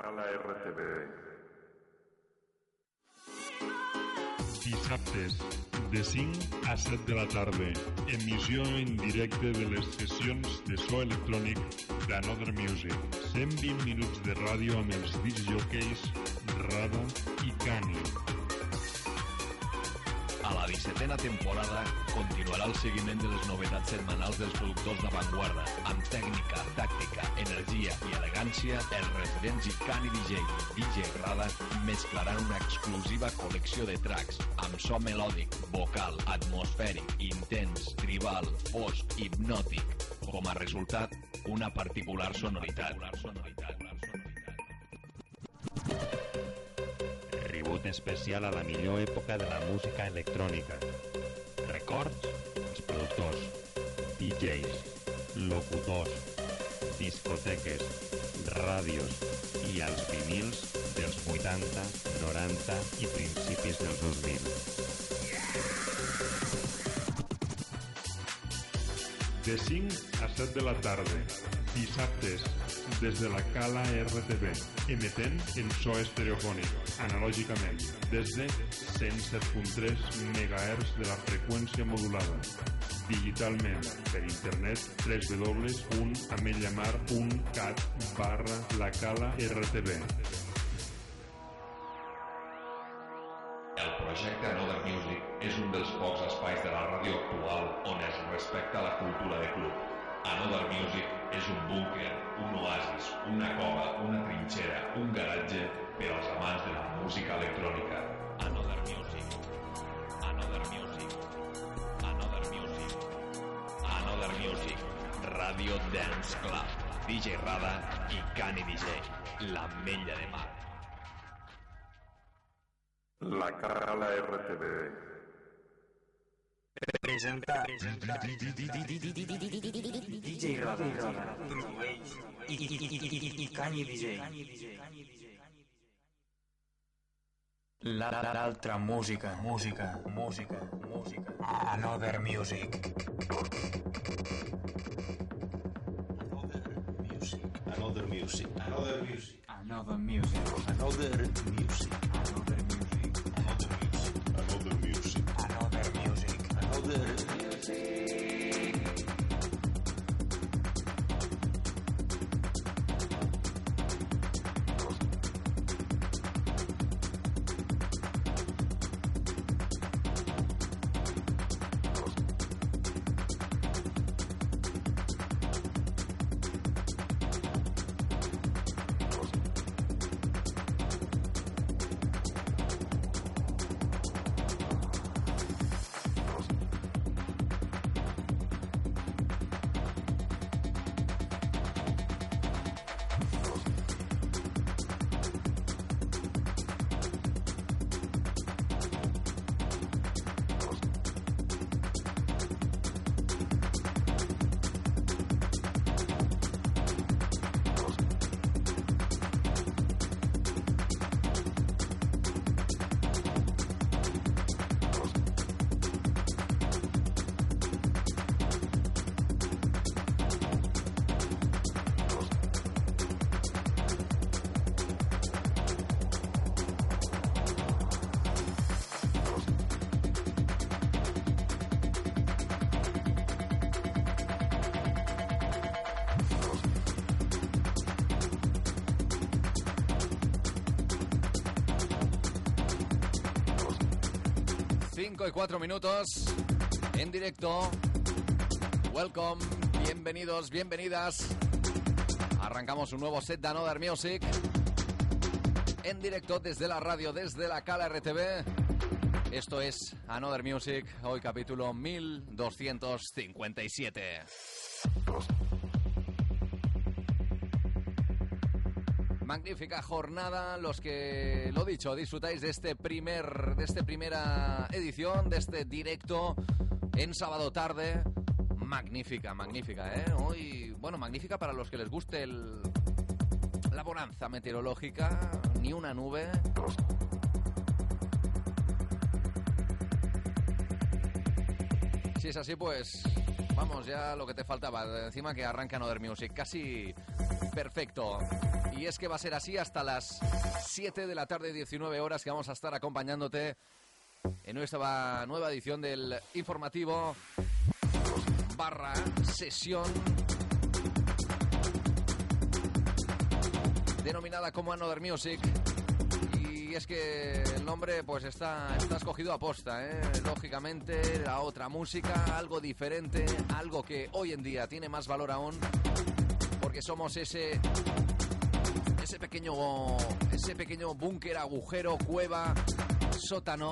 Cala RTV. Dissabtes, de 5 a 7 de la tarda, emissió en directe de les sessions de so electrònic d'Another Music. 120 minuts de ràdio amb els discjòqueis Rada i Cani. A la 17a temporada continuarà el seguiment de les novetats setmanals dels productors d'avantguarda. Amb tècnica, tàctica, energia i elegància, els residents i Cani DJ Rada mesclaran una exclusiva col·lecció de tracks amb so melòdic, vocal, atmosfèric, intens, tribal, fosc, hipnòtic. Com a resultat, una particular sonoritat. Tribut especial a la millor època de la música electrònica. Records, els productors, DJs, locutors, discoteques, ràdios i els vinils dels 80, 90 i principis dels 2000. De 5 a 7 de la tarda, dissabtes, des de la Cala RTV, emetent en so estereofònic, analògicament, des de 107.3 MHz de la freqüència modulada, digitalment, per internet, www.ametllamar.cat/lacala-rtv. El projecte Another Music és un dels pocs espais de la ràdio actual on es respecta la cultura de club. Another Music és un búnquer, un oasis, una cova, una trinxera, un garatge per als amants de la música electrònica. Another Music. Another Music. Another Music. Another Music. Radio Dance Club. DJ Rada i Cani DJ. L'Ametlla de Mar. La Cala RTV. Presenta DJ Rada i Cani DJ. L'altra música. Another Music. Another Music. Y 4 minutos en directo. Welcome, bienvenidos, bienvenidas. Arrancamos un nuevo set de Another Music en directo desde la radio, desde la Cala RTV. Esto es Another Music, hoy capítulo 1257. Magnífica jornada, los que, lo dicho, disfrutáis de esta primera edición, de este directo en sábado tarde. Magnífica, ¿eh? Hoy, bueno, magnífica para los que les guste la bonanza meteorológica, ni una nube. Si es así, pues vamos, ya lo que te faltaba. Encima que arranca Another Music, casi perfecto. Y es que va a ser así hasta las 7 de la tarde, 19 horas, que vamos a estar acompañándote en nuestra nueva edición del informativo / sesión denominada como Another Music. Y es que el nombre pues está escogido a posta, lógicamente, la otra música, algo diferente, algo que hoy en día tiene más valor aún, porque somos ese pequeño búnker, agujero, cueva, sótano,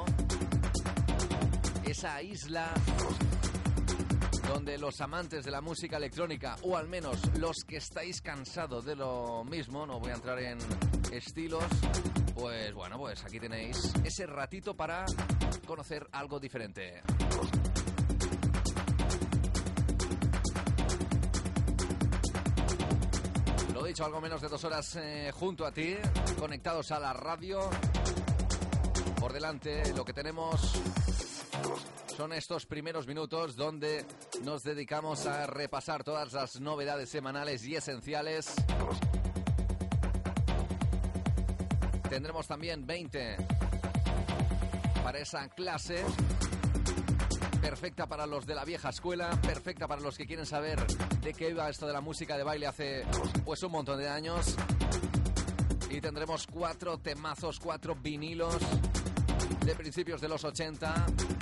esa isla donde los amantes de la música electrónica, o al menos los que estáis cansados de lo mismo, no voy a entrar en estilos, pues bueno, pues aquí tenéis ese ratito para conocer algo diferente. Lo dicho, algo menos de 2 horas junto a ti, conectados a la radio. Por delante lo que tenemos son estos primeros minutos donde nos dedicamos a repasar todas las novedades semanales y esenciales. Tendremos también 20 para esa clase, perfecta para los de la vieja escuela, perfecta para los que quieren saber de qué iba esto de la música de baile hace pues un montón de años. Y tendremos 4 temazos, 4 vinilos de principios de los 80.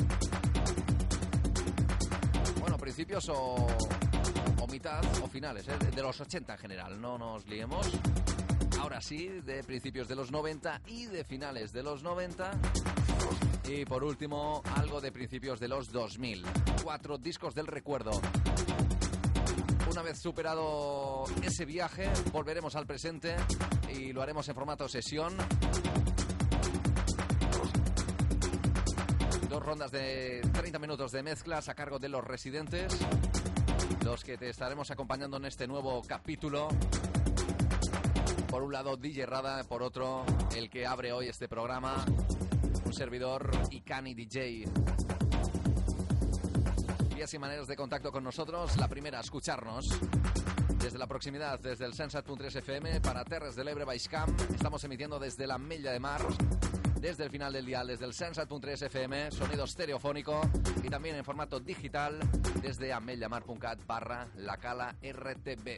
Bueno, principios o mitad o finales, de los 80 en general, no nos liemos. Ahora sí, de principios de los 90 y de finales de los 90. Y por último, algo de principios de los 2000. 4 discos del recuerdo. Una vez superado ese viaje, volveremos al presente y lo haremos en formato sesión. 2 rondas de 30 minutos de mezclas a cargo de los residentes, los que te estaremos acompañando en este nuevo capítulo. Por un lado DJ Rada, por otro el que abre hoy este programa, un servidor Icani DJ. Vías y maneras de contacto con nosotros. La primera, escucharnos desde la proximidad, desde el 107.3 FM para Terres de l'Ebre, Baix Camp. Estamos emitiendo desde la Ametlla de Mar, desde el final del dial, desde el 107.3 FM, sonido estereofónico, y también en formato digital desde ametlllamar.cat/lacala-rtb.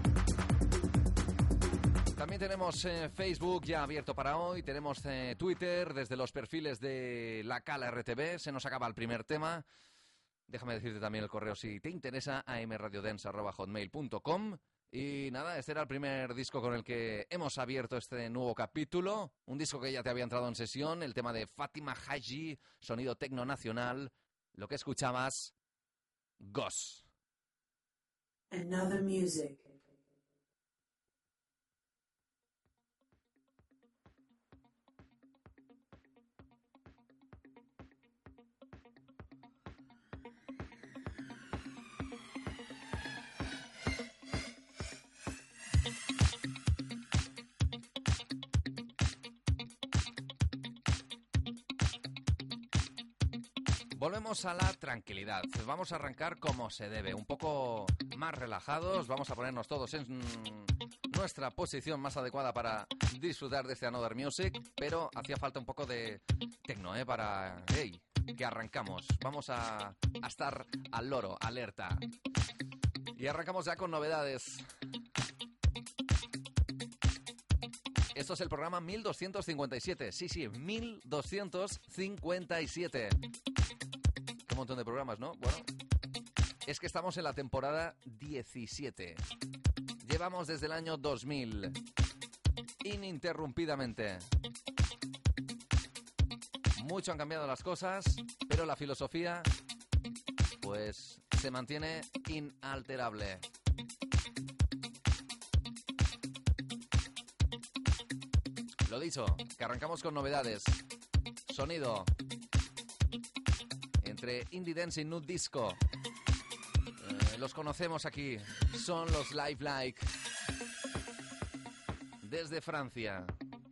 También tenemos Facebook ya abierto para hoy, tenemos Twitter desde los perfiles de La Cala RTV. Se nos acaba el primer tema. Déjame decirte también el correo si te interesa, amradiodance@hotmail.com. Y nada, este era el primer disco con el que hemos abierto este nuevo capítulo. Un disco que ya te había entrado en sesión, el tema de Fatima Haji, sonido tecno nacional. Lo que escuchabas, Ghost. Another Music. Volvemos a la tranquilidad. Vamos a arrancar como se debe, un poco más relajados. Vamos a ponernos todos en nuestra posición más adecuada para disfrutar de este Another Music, pero hacía falta un poco de tecno, para... ¡Hey! Que arrancamos. Vamos a estar al loro, alerta. Y arrancamos ya con novedades. Esto es el programa 1257. Sí, 1257. Un montón de programas, ¿no? Bueno, es que estamos en la temporada 17. Llevamos desde el año 2000, ininterrumpidamente. Mucho han cambiado las cosas, pero la filosofía, pues, se mantiene inalterable. Lo dicho, que arrancamos con novedades. Sonido entre indie dance y nu disco. Los conocemos aquí. Son los Live Like. Desde Francia.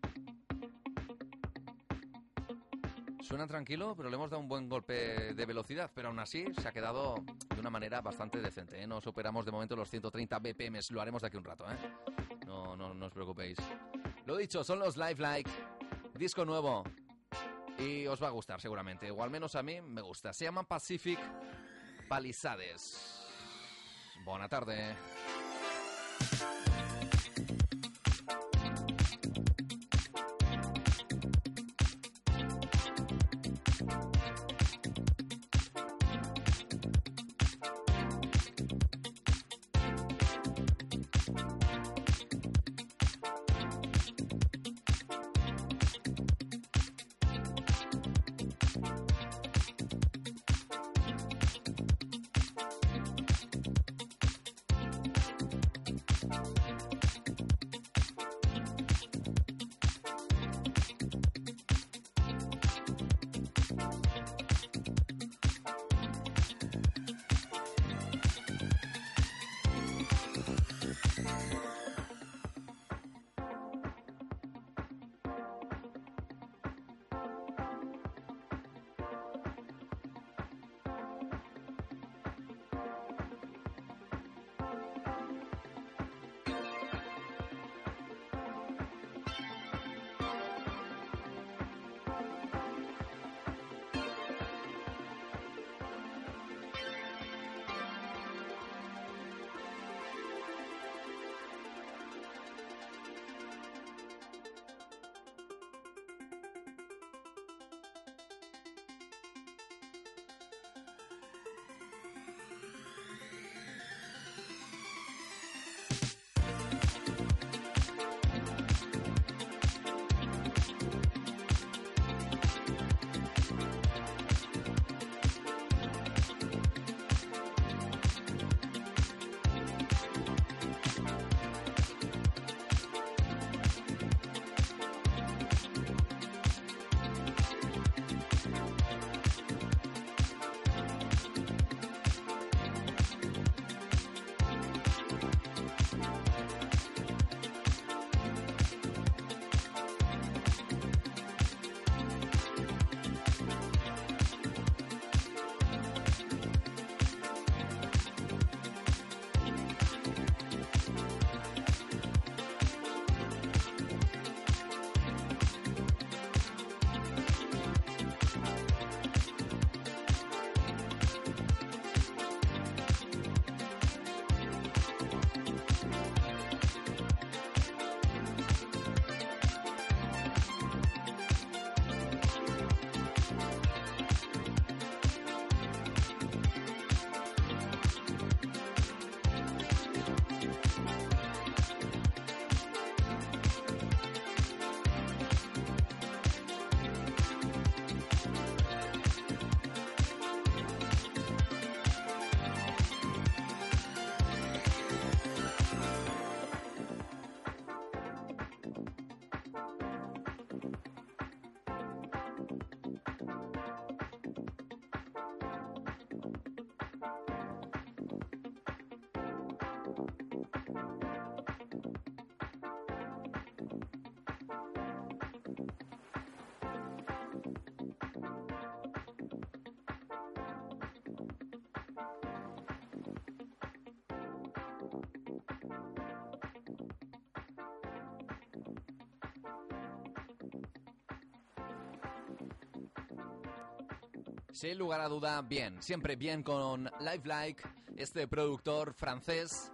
Suena tranquilo, pero le hemos dado un buen golpe de velocidad. Pero aún así se ha quedado de una manera bastante decente. No superamos de momento los 130 BPM. Lo haremos de aquí un rato. No no os preocupéis. Lo dicho, son los Live Like, disco nuevo. Y os va a gustar seguramente, o al menos a mí me gusta. Se llama Pacific Palisades. Buena tarde. Sin lugar a duda, bien, siempre bien con Live Like, este productor francés.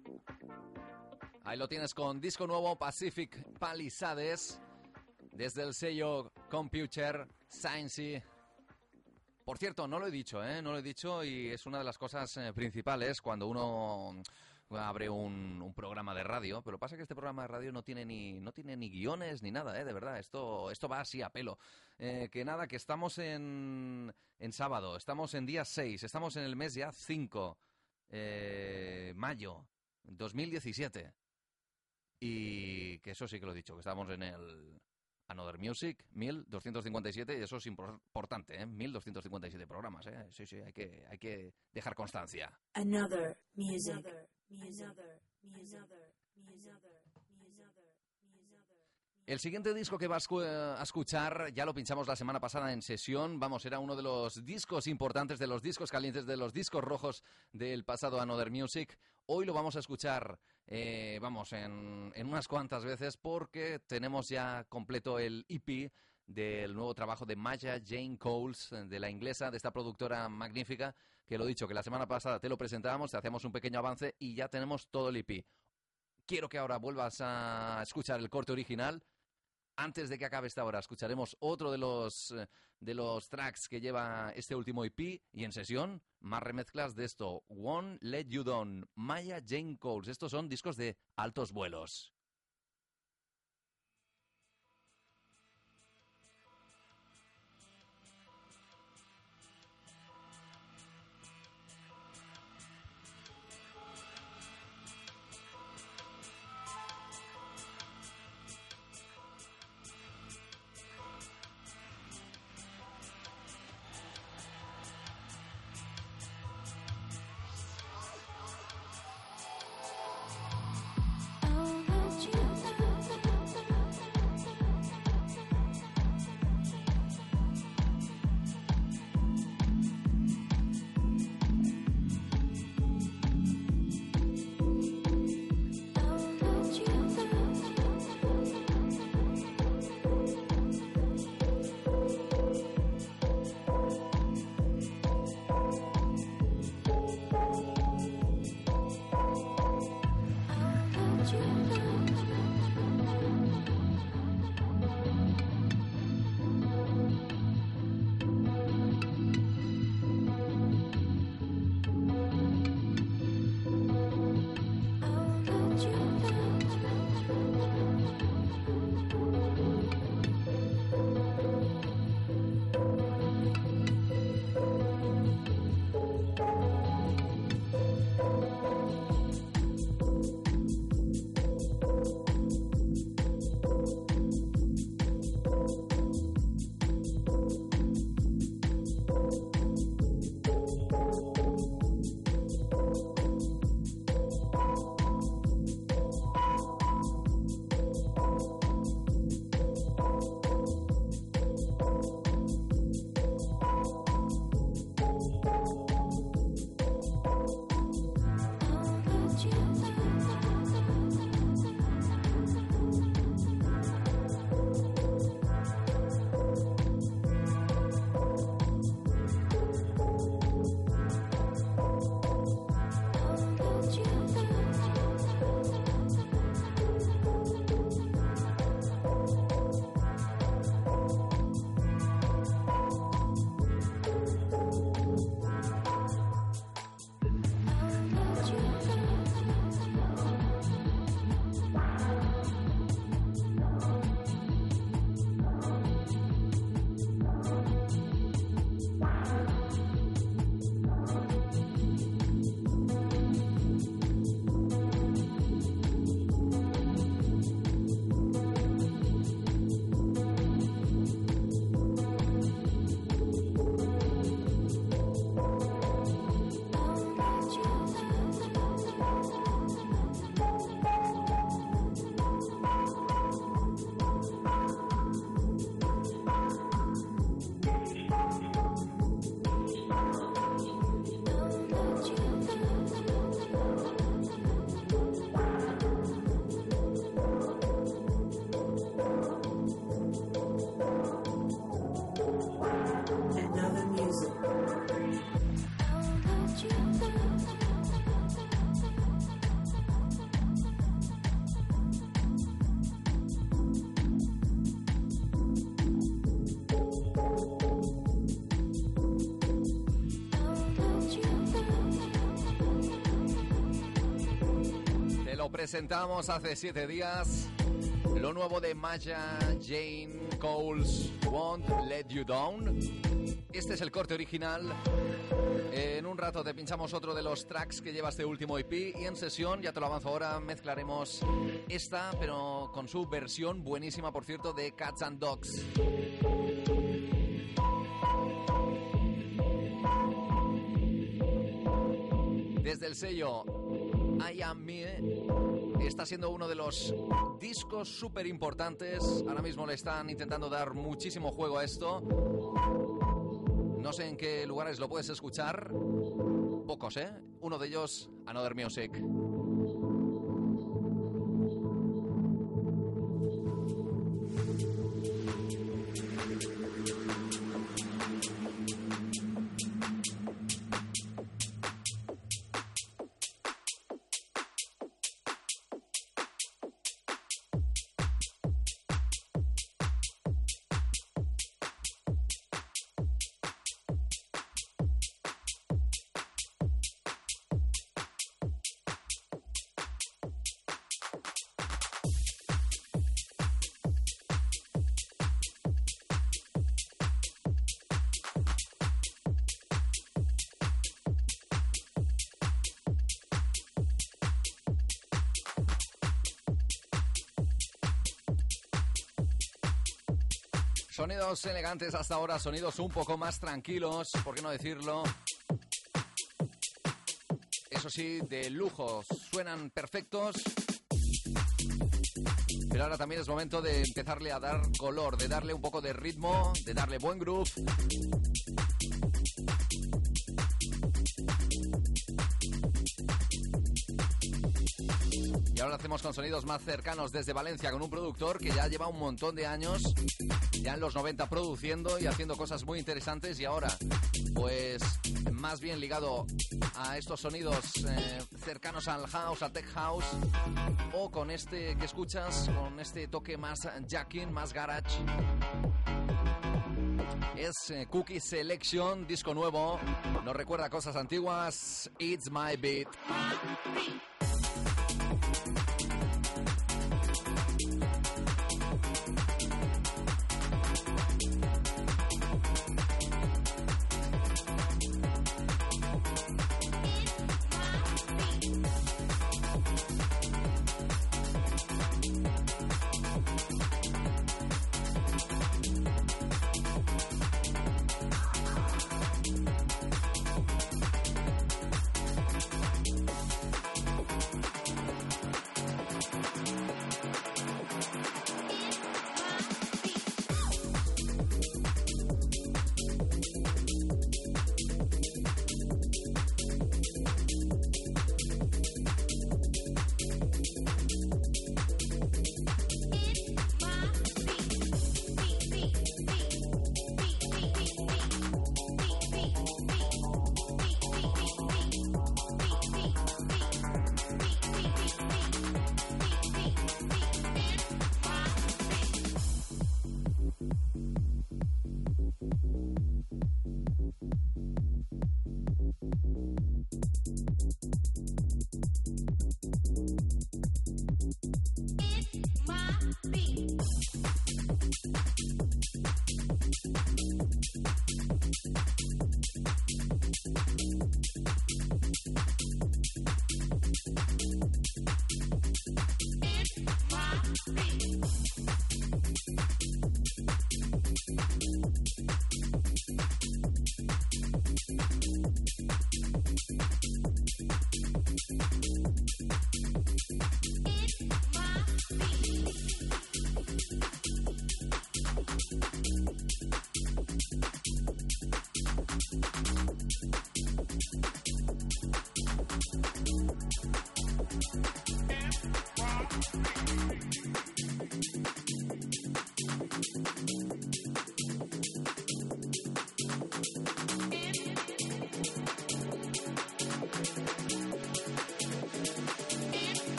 Ahí lo tienes con disco nuevo, Pacific Palisades, desde el sello Computer Science. Por cierto, no lo he dicho, no lo he dicho, y es una de las cosas principales cuando uno abre un programa de radio, pero pasa que este programa de radio no tiene ni guiones ni nada, de verdad, esto va así a pelo. Que nada, que estamos en sábado, estamos en día 6, estamos en el mes ya 5, mayo 2017, y que eso sí que lo he dicho, que estamos en el Another Music 1257, y eso es importante, 1257 programas, sí, hay que dejar constancia. Another Music. El siguiente disco que vas a escuchar, ya lo pinchamos la semana pasada en sesión, era uno de los discos importantes, de los discos calientes, de los discos rojos del pasado Another Music. Hoy lo vamos a escuchar vamos, en unas cuantas veces, porque tenemos ya completo el EP del nuevo trabajo de Maya Jane Coles, de la inglesa, de esta productora magnífica, que lo he dicho, que la semana pasada te lo presentábamos, te hacíamos un pequeño avance y ya tenemos todo el EP. Quiero que ahora vuelvas a escuchar el corte original. Antes de que acabe esta hora, escucharemos otro de los tracks que lleva este último EP, y en sesión, más remezclas de esto. Won't Let You Down, Maya Jane Coles. Estos son discos de altos vuelos. Presentamos hace 7 días lo nuevo de Maya Jane Coles, Won't Let You Down. Este es el corte original. En un rato te pinchamos otro de los tracks que lleva este último EP, y en sesión, ya te lo avanzo ahora, mezclaremos esta, pero con su versión buenísima, por cierto, de Cats and Dogs. Desde el sello I Am Me, está siendo uno de los discos súper importantes. Ahora mismo le están intentando dar muchísimo juego a esto. No sé en qué lugares lo puedes escuchar. Pocos, ¿eh? Uno de ellos, Another Music. Sonidos elegantes hasta ahora, sonidos un poco más tranquilos, ¿por qué no decirlo? Eso sí, de lujo, suenan perfectos. Pero ahora también es momento de empezarle a dar color, de darle un poco de ritmo, de darle buen groove. Y ahora lo hacemos con sonidos más cercanos desde Valencia, con un productor que ya lleva un montón de años, ya en los 90 produciendo y haciendo cosas muy interesantes, y ahora pues más bien ligado a estos sonidos cercanos al house, al tech house, o con este que escuchas, con este toque más jacking, más garage. Es Cookie Selection, disco nuevo, nos recuerda cosas antiguas, It's My Beat.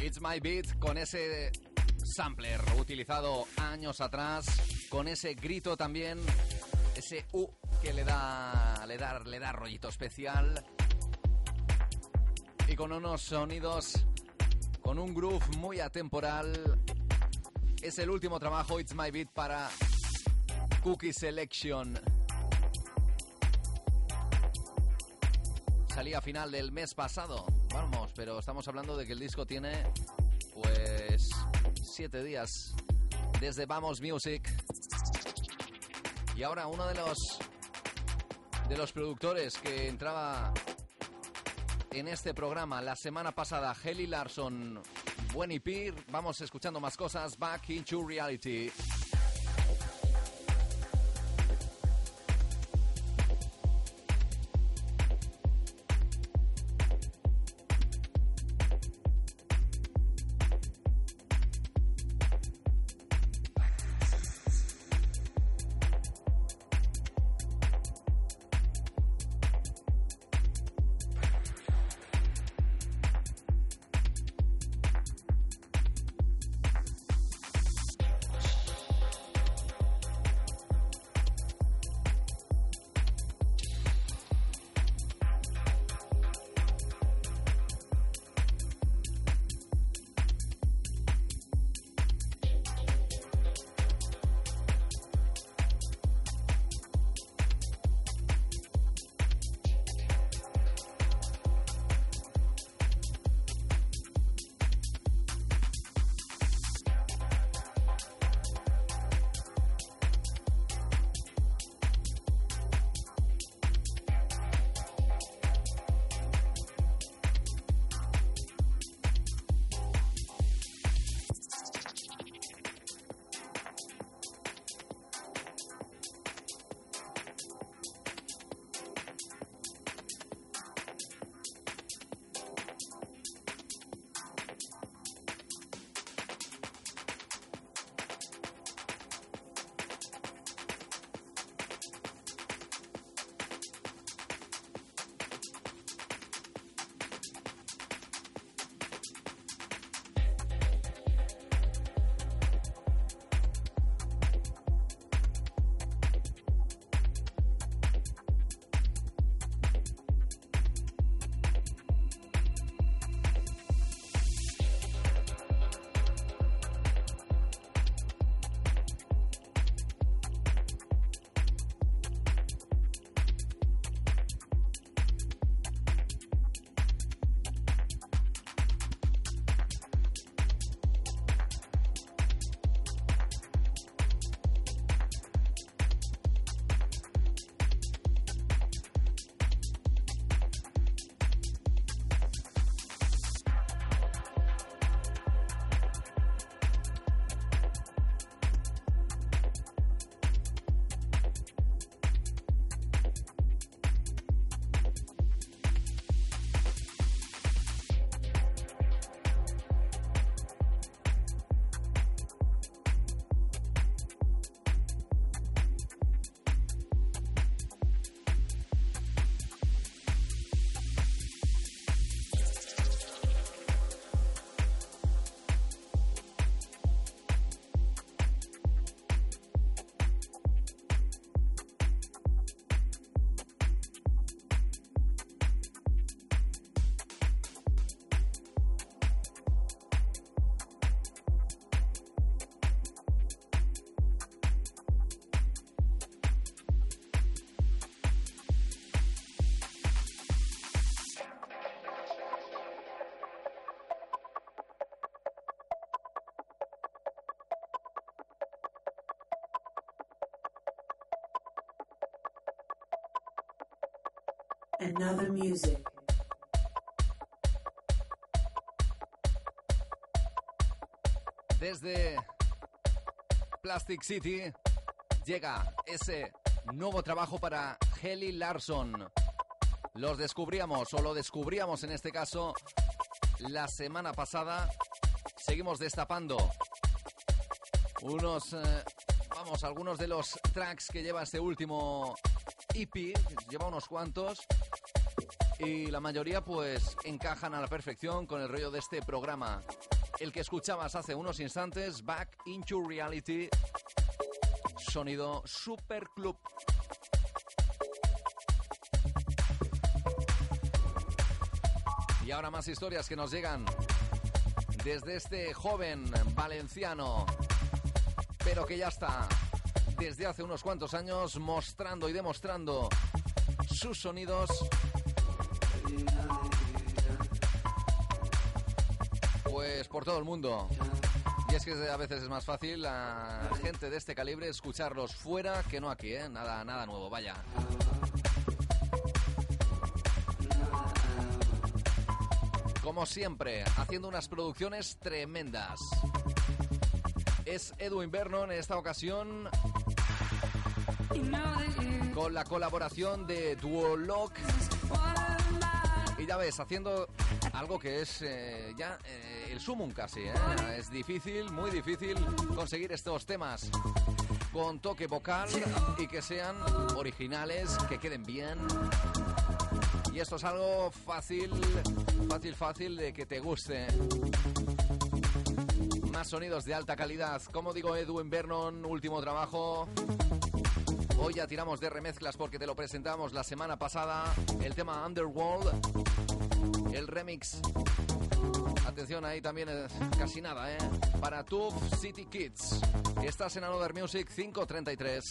It's My Beat, con ese sampler utilizado años atrás, con ese grito también, ese que le da rollito especial, y con unos sonidos, con un groove muy atemporal. Es el último trabajo, It's My Beat, para Cookie Selection. Salía a final del mes pasado, vamos, pero estamos hablando de que el disco tiene, pues, 7 días desde Vamos Music. Y ahora uno de los productores que entraba en este programa la semana pasada, Heli Larson, buen EP. Vamos escuchando más cosas. Back into Reality. Another Music. Desde Plastic City llega ese nuevo trabajo para Heli Larson. Lo descubríamos en este caso la semana pasada. Seguimos destapando algunos de los tracks que lleva este último EP. Lleva unos cuantos y la mayoría pues encajan a la perfección con el rollo de este programa. El que escuchabas hace unos instantes, Back into Reality, sonido Super Club. Y ahora más historias que nos llegan desde este joven valenciano, pero que ya está desde hace unos cuantos años mostrando y demostrando sus sonidos pues por todo el mundo. Y es que a veces es más fácil a gente de este calibre escucharlos fuera que no aquí, ¿eh? Nada nuevo, vaya. Como siempre, haciendo unas producciones tremendas. Es Edwin Vernon en esta ocasión, con la colaboración de Duoloc. Y ya ves, haciendo algo que es el sumum casi, ¿eh? Es difícil, muy difícil conseguir estos temas con toque vocal y que sean originales, que queden bien. Y esto es algo fácil de que te guste. Más sonidos de alta calidad. Como digo, Edwin Vernon, último trabajo. Hoy ya tiramos de remezclas porque te lo presentamos la semana pasada. El tema Underworld, el remix. Atención, ahí también es casi nada, ¿eh? Para Tough City Kids. Estás en Another Music 533.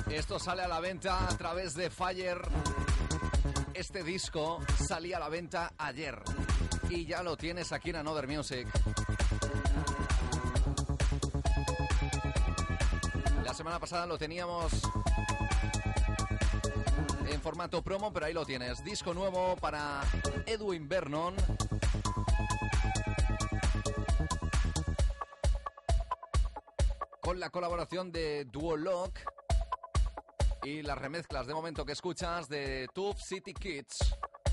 Esto sale a la venta a través de Fire. Este disco salía a la venta ayer y ya lo tienes aquí en Another Music. La semana pasada lo teníamos en formato promo, pero ahí lo tienes. Disco nuevo para Edwin Vernon. Con la colaboración de Duoloc y las remezclas de momento que escuchas de Tube City Kids.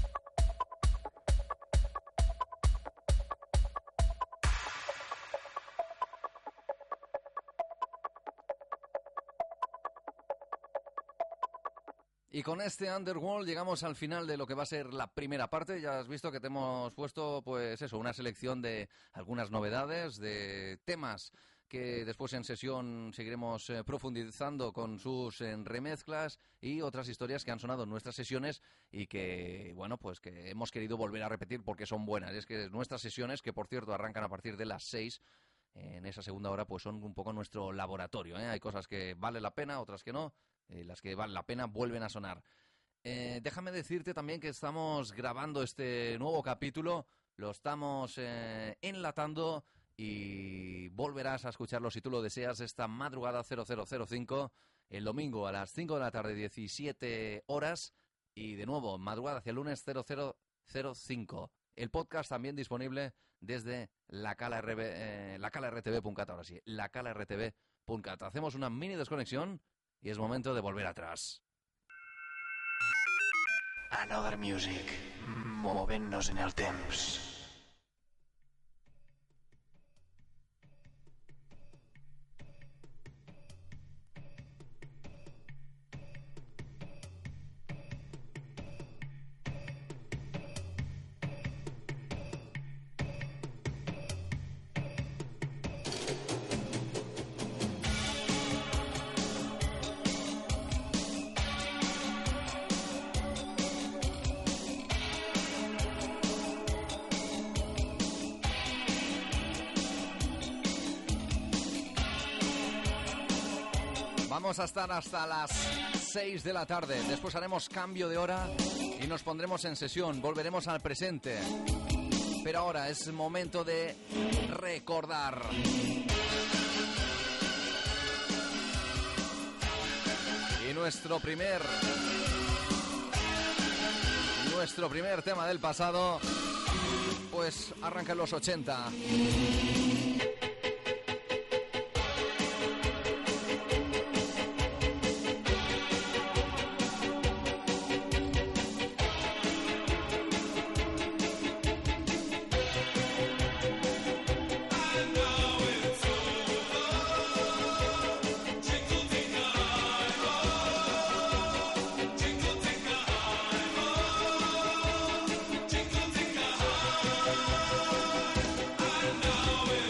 Y con este Underworld llegamos al final de lo que va a ser la primera parte. Ya has visto que te hemos puesto, pues eso, una selección de algunas novedades, de temas que después en sesión seguiremos profundizando con sus remezclas y otras historias que han sonado en nuestras sesiones y que, bueno, pues que hemos querido volver a repetir porque son buenas. Y es que nuestras sesiones, que por cierto arrancan a partir de las 6, en esa segunda hora, pues son un poco nuestro laboratorio, ¿eh? Hay cosas que vale la pena, otras que no. Las que valen la pena vuelven a sonar. Déjame decirte también que estamos grabando este nuevo capítulo, lo estamos enlatando y volverás a escucharlo si tú lo deseas esta madrugada 0005, el domingo a las 5 de la tarde, 17 horas, y de nuevo, madrugada hacia el lunes 0005. El podcast también disponible desde lacala.rtv.cat, ahora sí, lacala.rtv.cat. Hacemos una mini desconexión y es momento de volver atrás. Another Music, movent-nos en el temps. Vamos a estar hasta las 6 de la tarde. Después haremos cambio de hora y nos pondremos en sesión. Volveremos al presente. Pero ahora es momento de recordar. Y nuestro primer tema del pasado, pues arranca en los 80. I know it.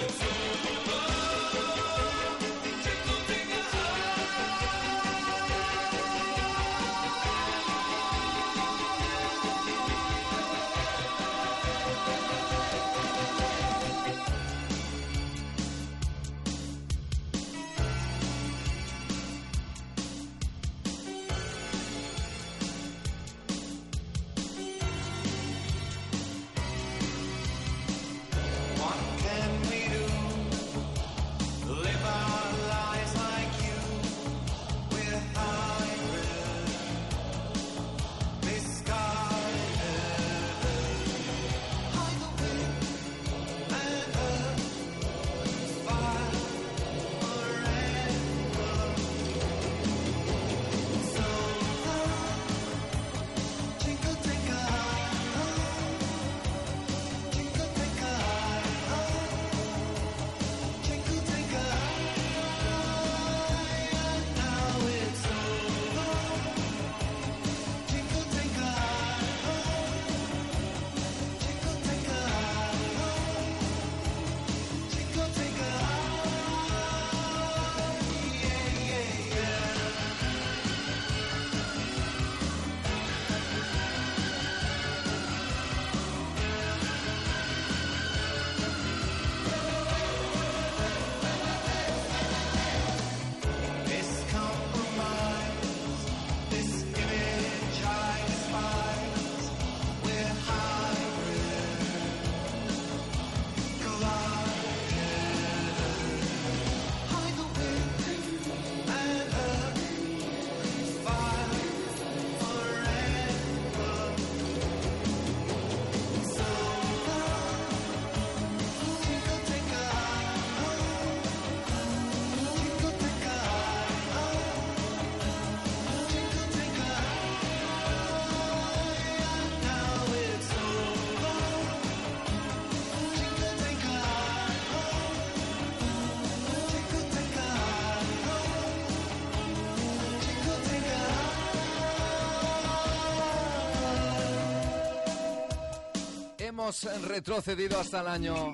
hemos retrocedido hasta el año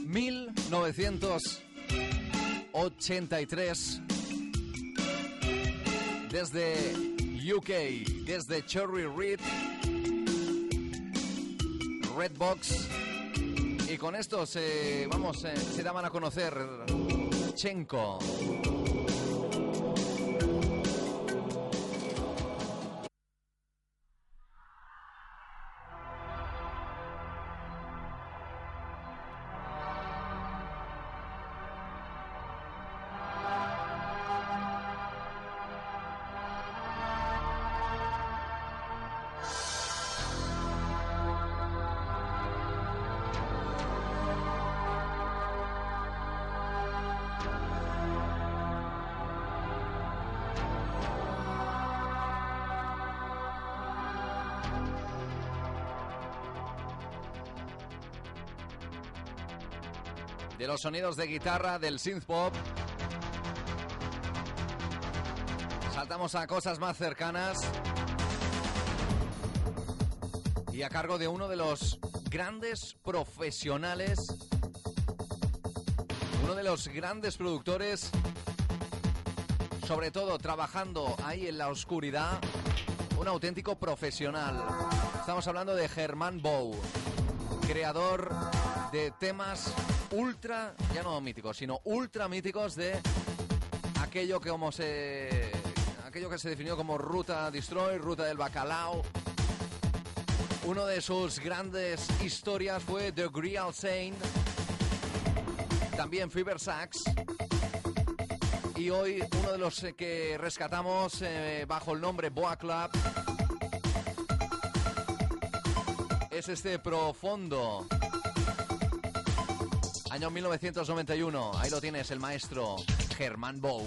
1983 desde UK, desde Cherry Red Box, y con esto se daban a conocer Chenko. De los sonidos de guitarra, del synth pop, saltamos a cosas más cercanas y a cargo de uno de los grandes profesionales, uno de los grandes productores, sobre todo trabajando ahí en la oscuridad, un auténtico profesional. Estamos hablando de Herman Bow, creador de temas ultra, ya no míticos, sino ultra míticos de aquello que se definió como Ruta Destroy, Ruta del Bacalao. Uno de sus grandes historias fue The Grial Saint, también Fever Sax, y hoy uno de los que rescatamos bajo el nombre Boa Club es este Profondo. Año 1991, ahí lo tienes, el maestro Herman Bow.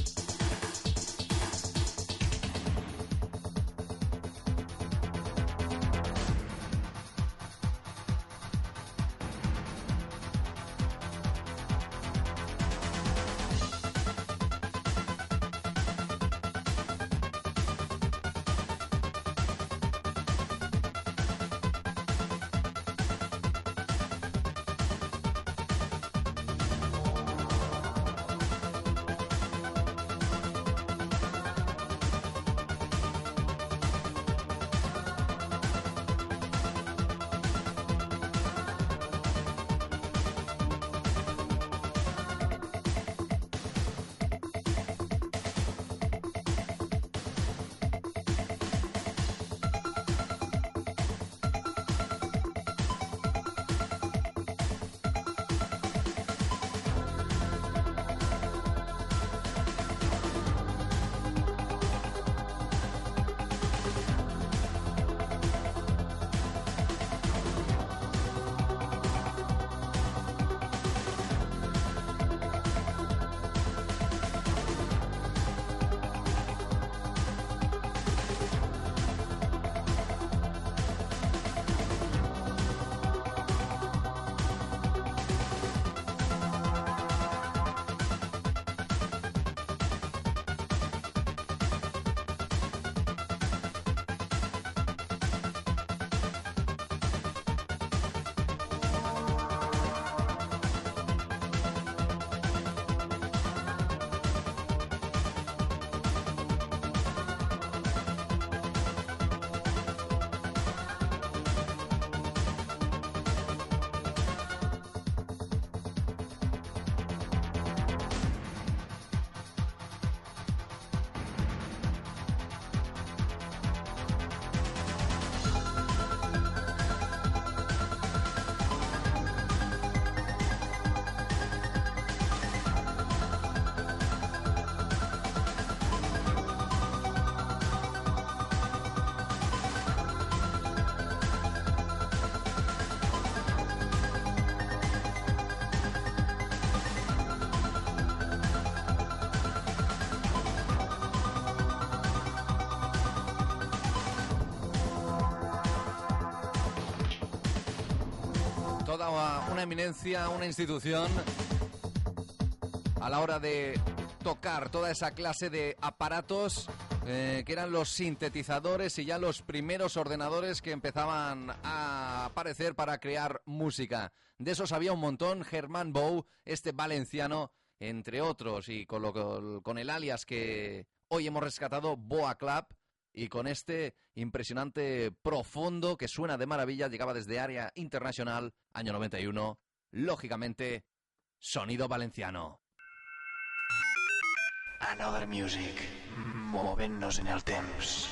Una eminencia, una institución a la hora de tocar toda esa clase de aparatos que eran los sintetizadores y ya los primeros ordenadores que empezaban a aparecer para crear música. De esos había un montón. Germán Bou, este valenciano, entre otros, y con el alias que hoy hemos rescatado, Boa Club, y con este impresionante profundo que suena de maravilla, llegaba desde Área Internacional, año 91, lógicamente, sonido valenciano. Another Music, movent-nos en el temps.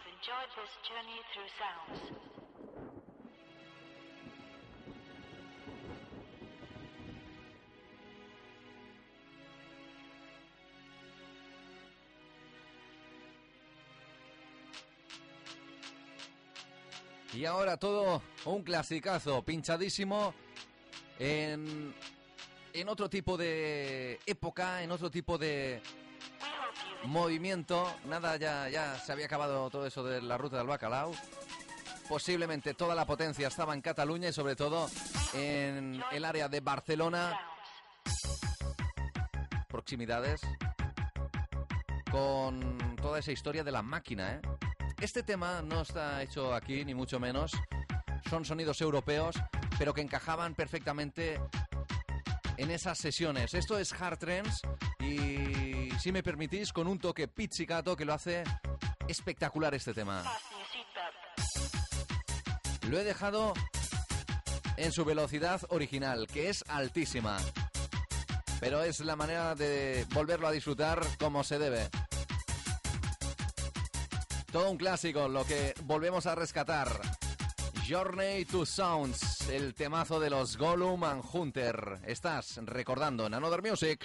Y ahora todo un clasicazo, pinchadísimo en otro tipo de época, en otro tipo de movimiento. Nada, ya se había acabado todo eso de la ruta del bacalao. Posiblemente toda la potencia estaba en Cataluña y sobre todo en el área de Barcelona. Proximidades con toda esa historia de la máquina, ¿eh? Este tema no está hecho aquí, ni mucho menos. Son sonidos europeos, pero que encajaban perfectamente en esas sesiones. Esto es Hard Trance y, si me permitís, con un toque pizzicato que lo hace espectacular este tema. Lo he dejado en su velocidad original, que es altísima, pero es la manera de volverlo a disfrutar como se debe. Todo un clásico, lo que volvemos a rescatar. Journey to Sounds, el temazo de los Gollum and Hunter. Estás recordando en Another Music.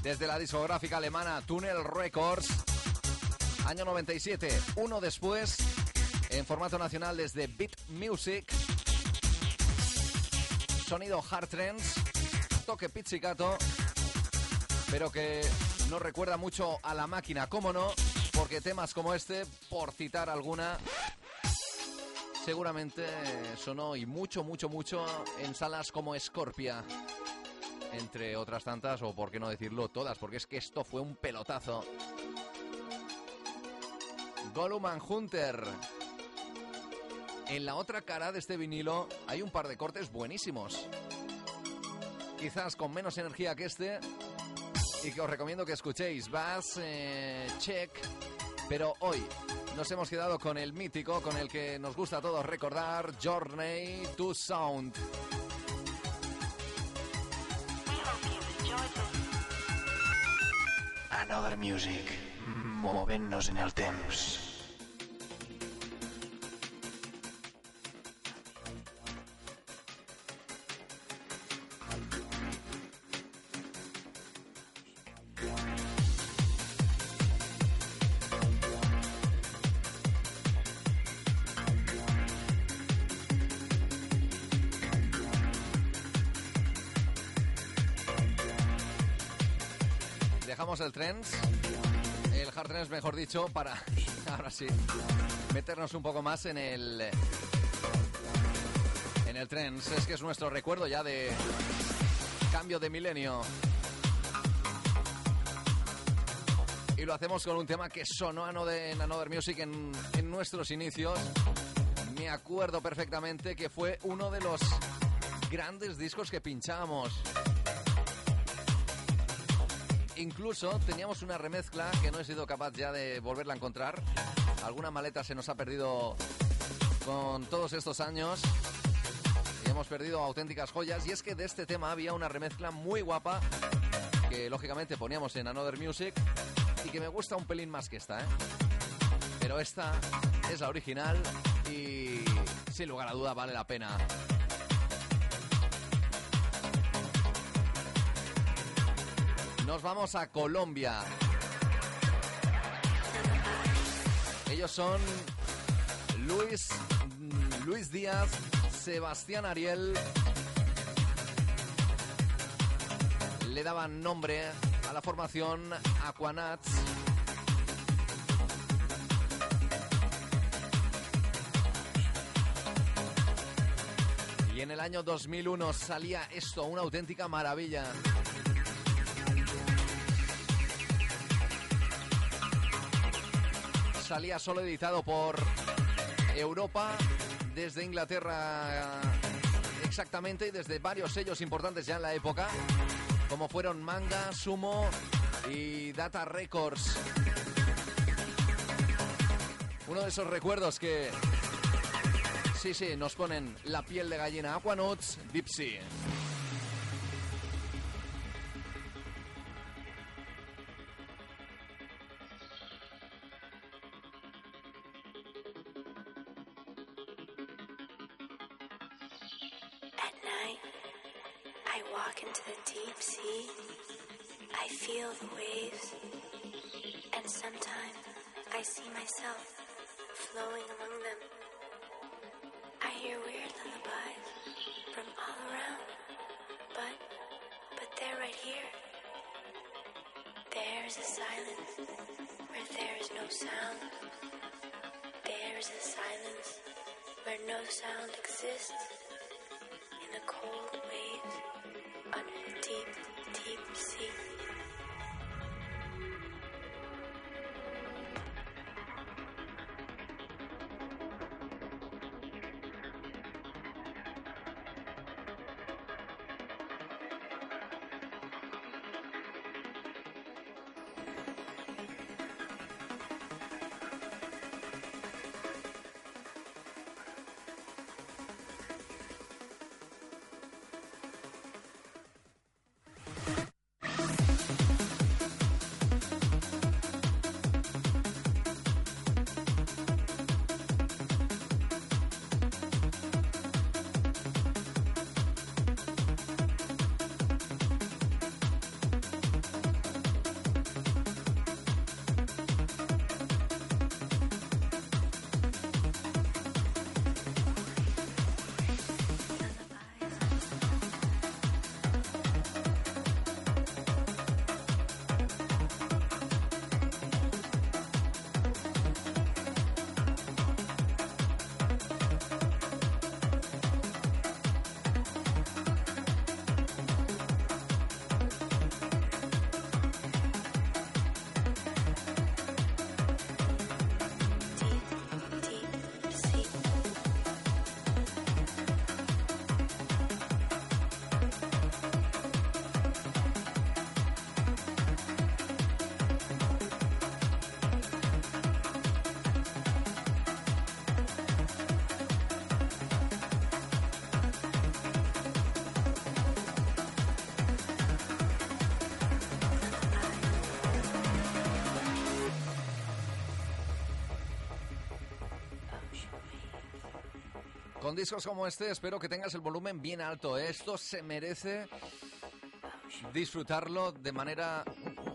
desde la discográfica alemana Tunnel Records, año 97, uno después, en formato nacional desde Beat Music, sonido hard trance, toque pizzicato, pero que no recuerda mucho a La Máquina, cómo no, porque temas como este, por citar alguna, seguramente sonó y mucho en salas como Scorpia, entre otras tantas, o por qué no decirlo todas, porque es que esto fue un pelotazo. Gollum and Hunter. En la otra cara de este vinilo hay un par de cortes buenísimos, quizás con menos energía que este, y que os recomiendo que escuchéis. Bass, Check, pero hoy nos hemos quedado con el mítico, con el que nos gusta a todos recordar, Journey to Sound. Another Music, movent-nos en el temps. Dejamos el trance, el hard trance mejor dicho, para ahora sí meternos un poco más en el trance. Es que es nuestro recuerdo ya de cambio de milenio, y lo hacemos con un tema que sonó en Another Music en nuestros inicios. Me acuerdo perfectamente que fue uno de los grandes discos que pinchábamos. Incluso teníamos una remezcla que no he sido capaz ya de volverla a encontrar. Alguna maleta se nos ha perdido con todos estos años y hemos perdido auténticas joyas. Y es que de este tema había una remezcla muy guapa que lógicamente poníamos en Another Music y que me gusta un pelín más que esta, ¿eh? Pero esta es la original y sin lugar a duda vale la pena. Nos vamos a Colombia. Ellos son Luis Díaz, Sebastián Ariel. Le daban nombre a la formación Aquanats. Y en el año 2001 salía esto, una auténtica maravilla. Salía solo editado por Europa, desde Inglaterra exactamente, y desde varios sellos importantes ya en la época, como fueron Manga, Sumo y Data Records. Uno de esos recuerdos que sí, nos ponen la piel de gallina. Aquanauts, Deep Sea. Into the deep sea, I feel the waves, and sometimes I see myself flowing among them. I hear weird lullabies from all around, but they're right here. There's a silence where there is no sound. There's a silence where no sound exists. In the cold waves under the deep, deep sea. Con discos como este espero que tengas el volumen bien alto, ¿eh? Esto se merece disfrutarlo de manera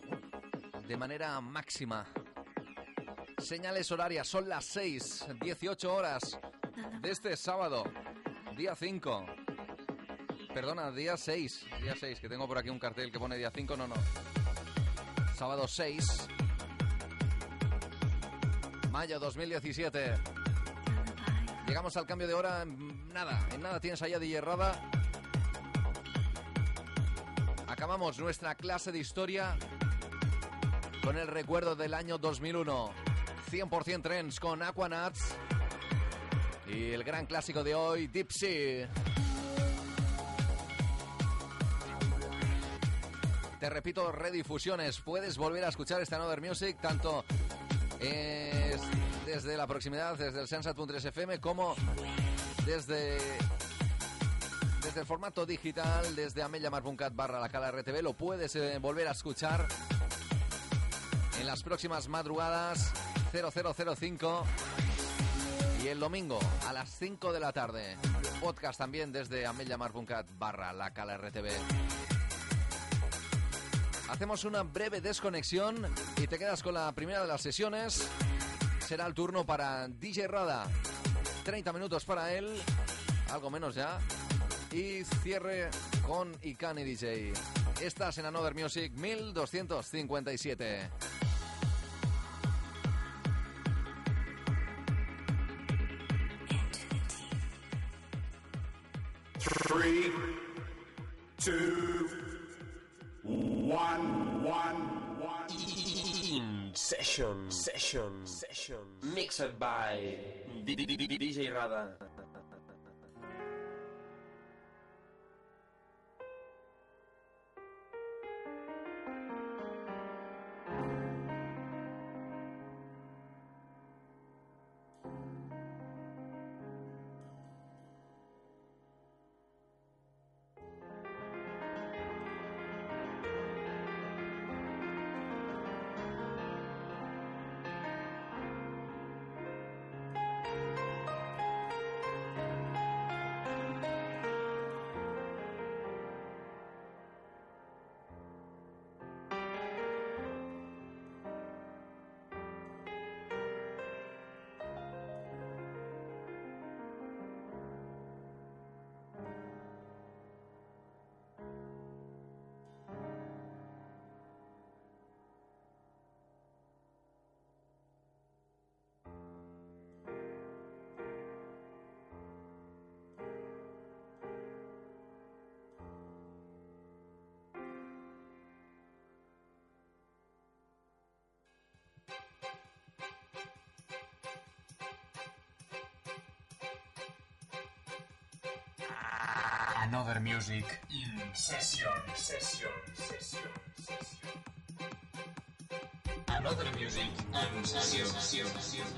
máxima. Señales horarias, son las 6, 18 horas de este sábado, día 5. Perdona, día 6, que tengo por aquí un cartel que pone día 5, no. Sábado 6, mayo 2017. Llegamos al cambio de hora en nada tienes allá DJ Rada. Acabamos nuestra clase de historia con el recuerdo del año 2001. 100% Trends con Aquanauts. Y el gran clásico de hoy, Deep Sea. Te repito, redifusiones. Puedes volver a escuchar esta Another Music tanto desde la proximidad, desde el Sensat.3 FM, como desde el formato digital, desde ameliamar.cat/la-cala-rtv. Lo puedes volver a escuchar en las próximas madrugadas 0005 y el domingo a las 5 de la tarde. Podcast también desde ameliamar.cat/la-cala-rtv. Hacemos una breve desconexión y te quedas con la primera de las sesiones. Será el turno para DJ Rada. 30 minutos para él, algo menos ya. Y cierre con Icani DJ. Estás en Another Music 1257. Three, two, one. In session. Mixed by DJ Rada. Another Music in Session. Another Music in Session.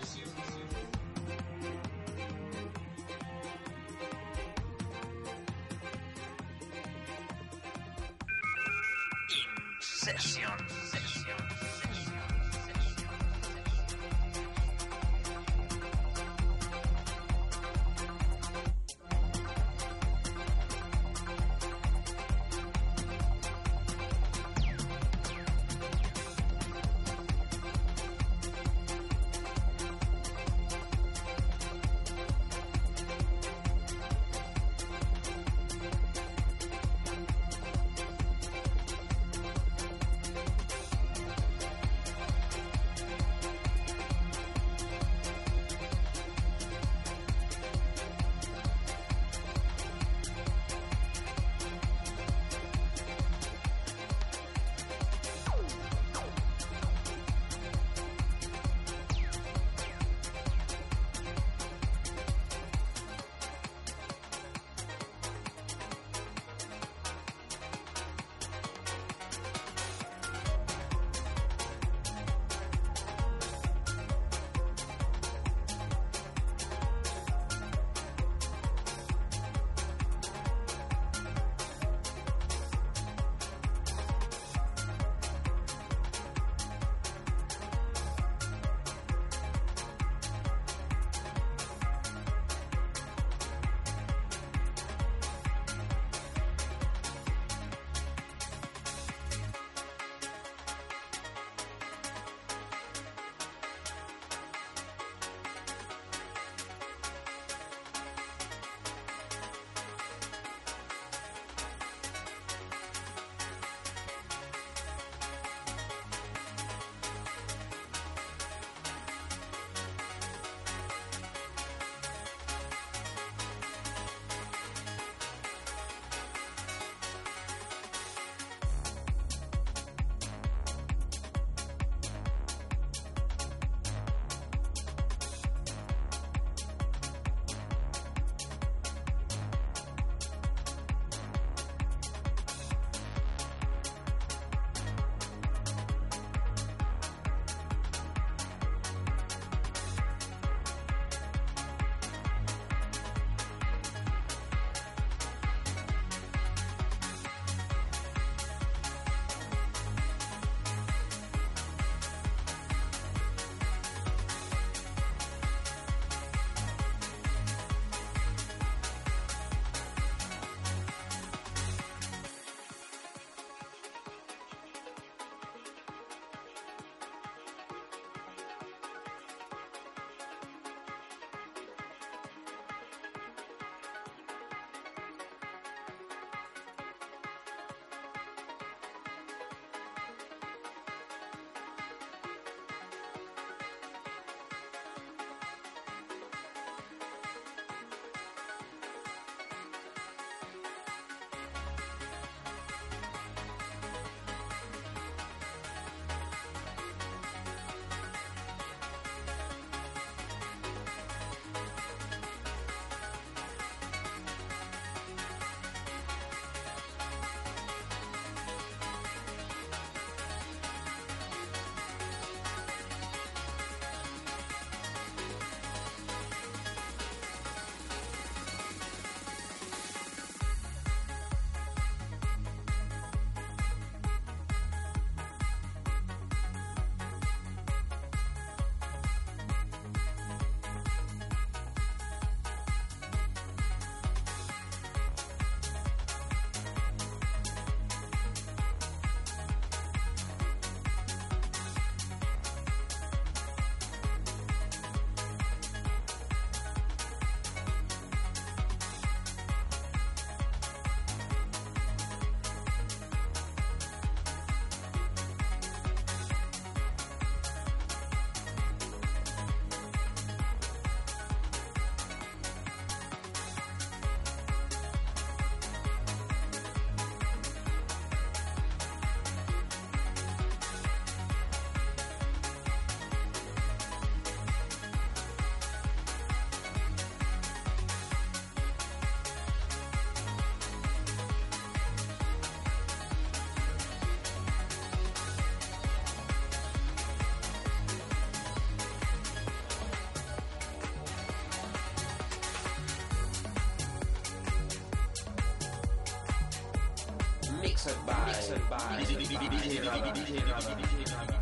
Mixed by DJ Rada.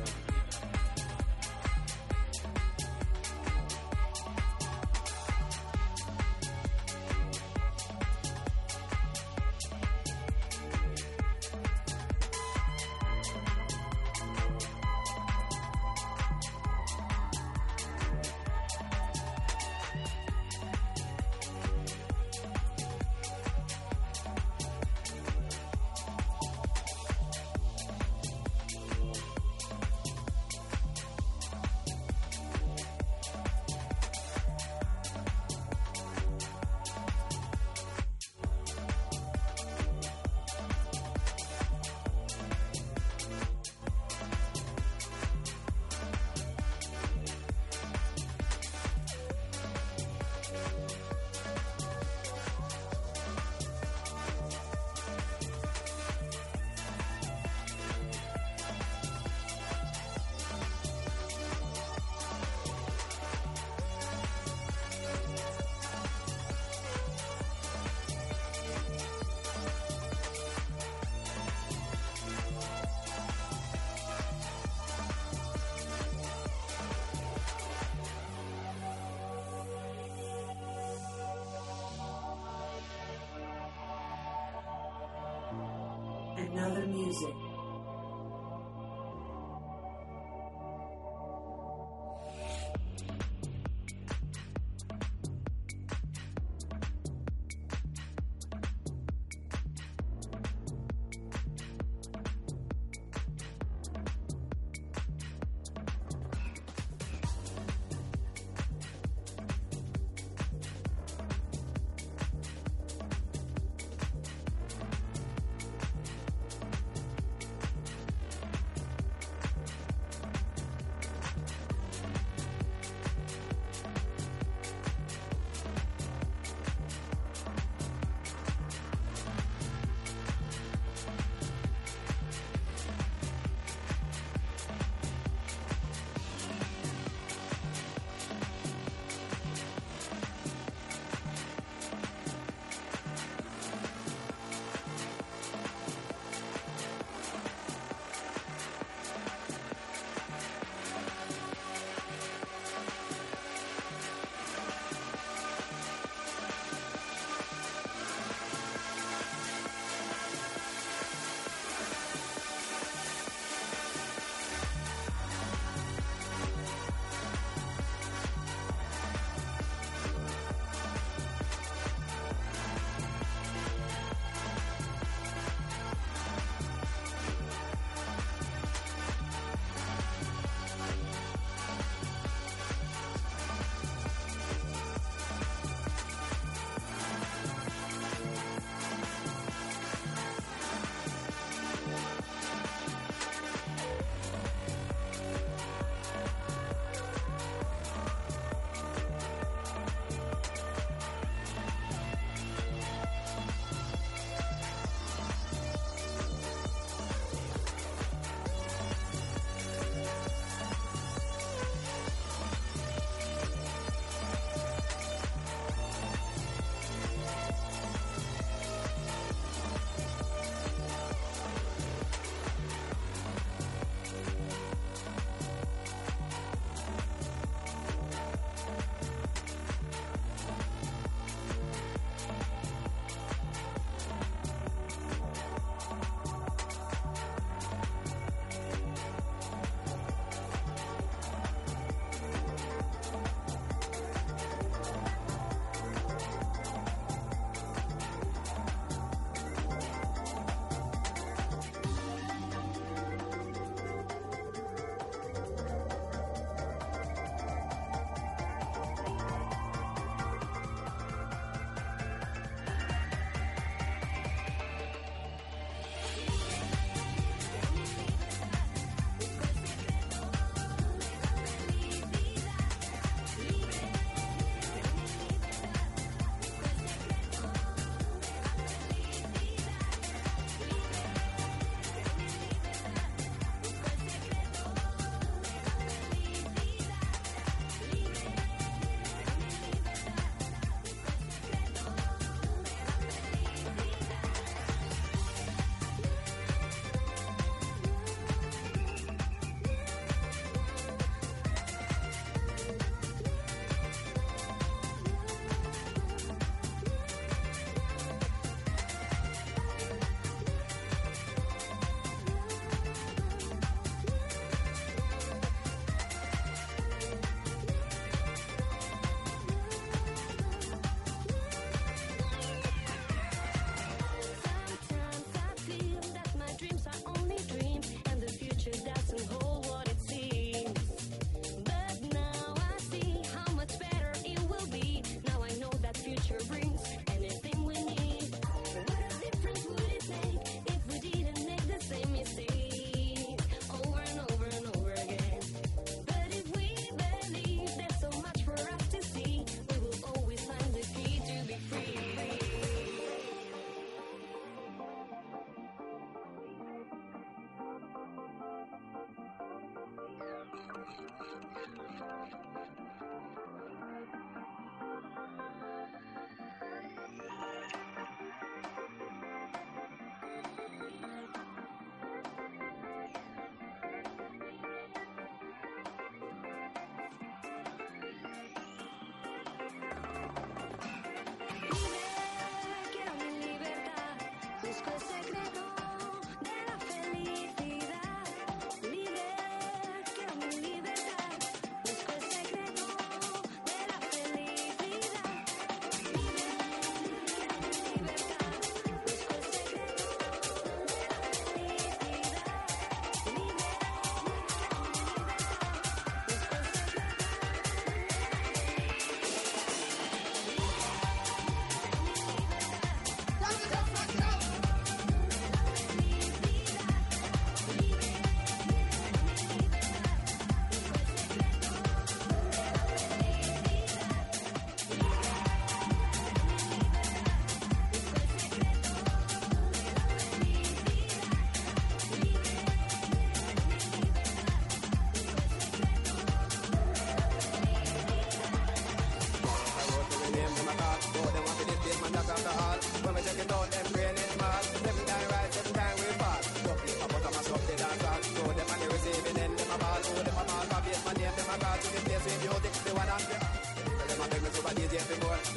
Another music.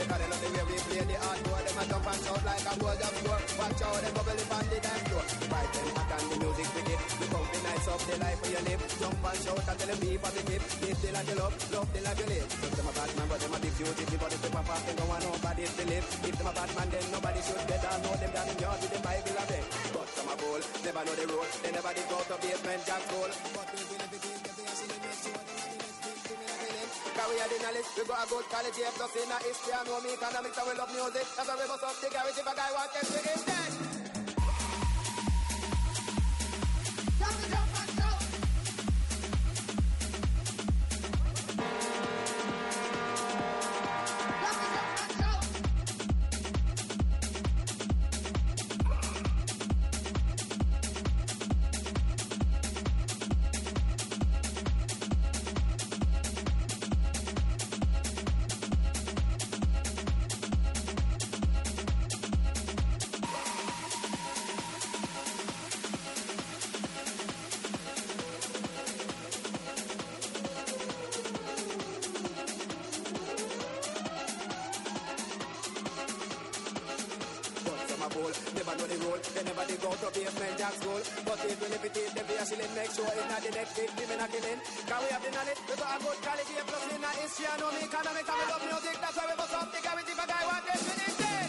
because they love the way we play the hardcore. Them a jump and shout like a world of war. Watch out, them bubble on the dance floor. Right then, hot and the music wicked. We come the nights of the life where you live. Jump and shout and tell them be for the tip. Live the life you love the life you live. If them a bad man, but them a big duty. The body to pop off, they don't want nobody to live. If them a bad man, then nobody should get down. Know them down in yard with the Bible a beg. But some a bowl, never know the rule. They never did go to basement, jack roll. But we will never get the best in the next show. We are the knowledge, we go a good quality, plus in a history, and know me economics, and we love music. That's why we bust up the garage if a guy wants to be in dead. Never know the rule, they never did go to basement jack school. But if we live it in, then we are still in, make sure it's not the next victim in a killing. Can we have the knowledge? We got a good quality, plus in a history, and know me economics, and we love music. That's why we bust up the garage if a guy wants to be in dead.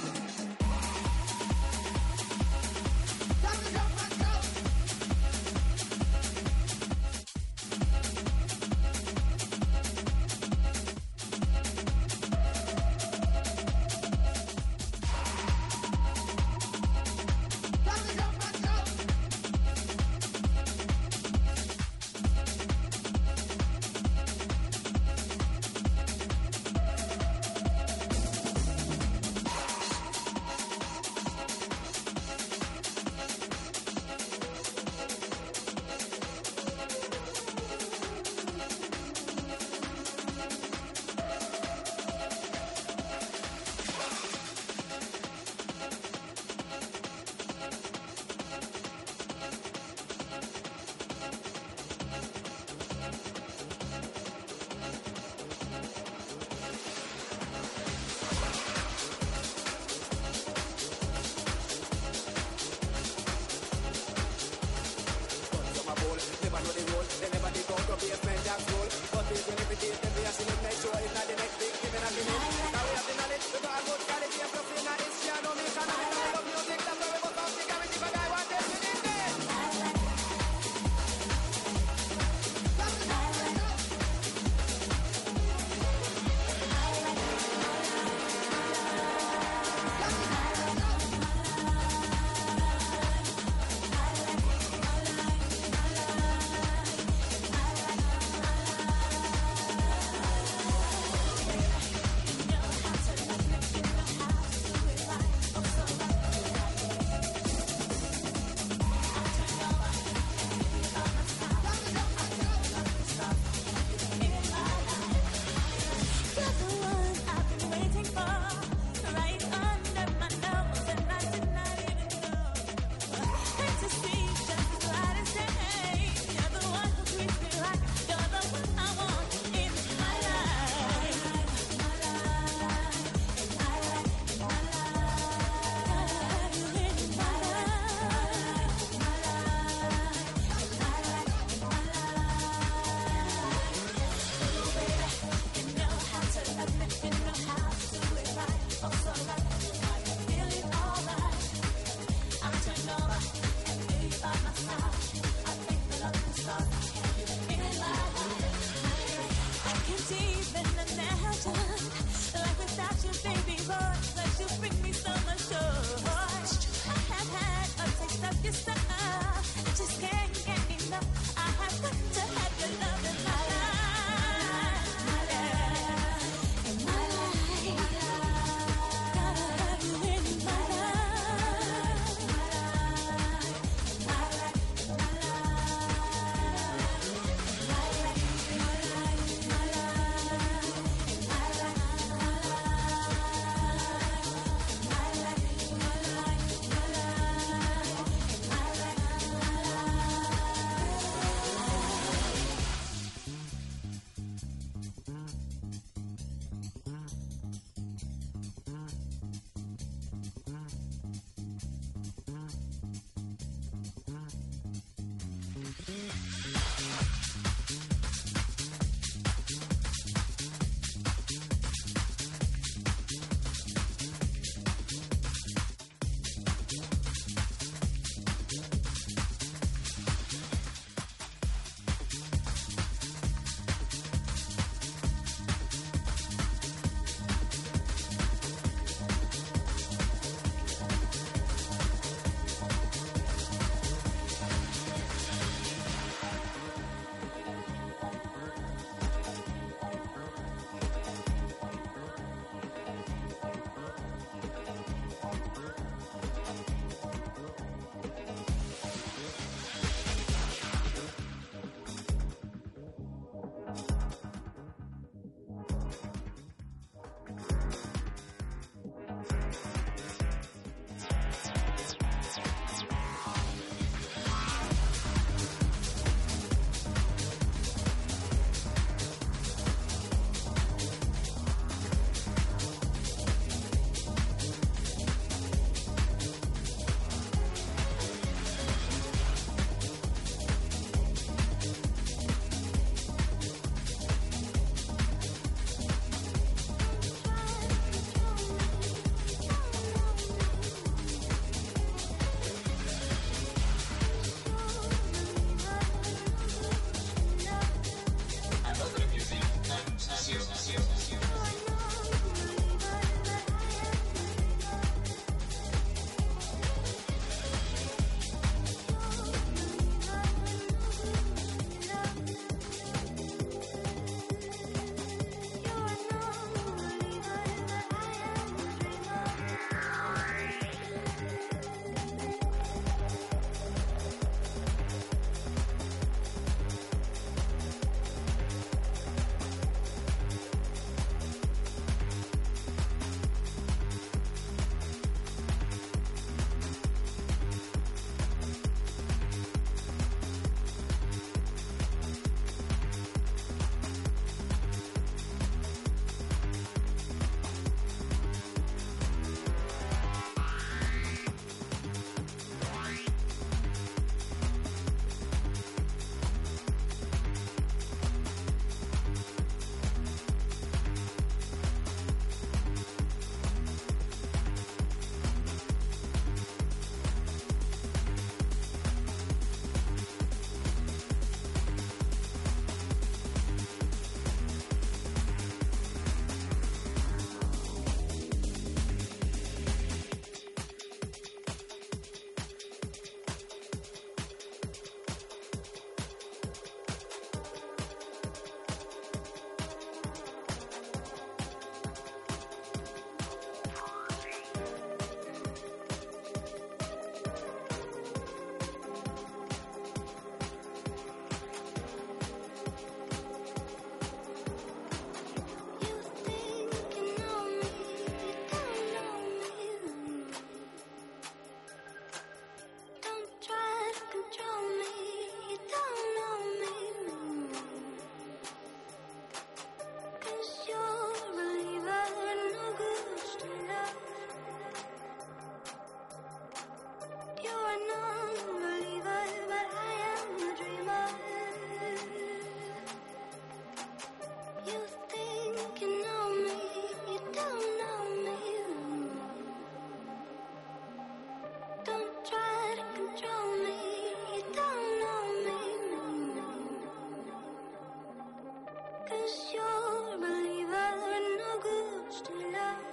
just your believer, no good still love.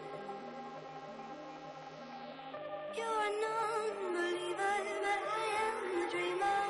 You're a non-believer, but I am the dreamer.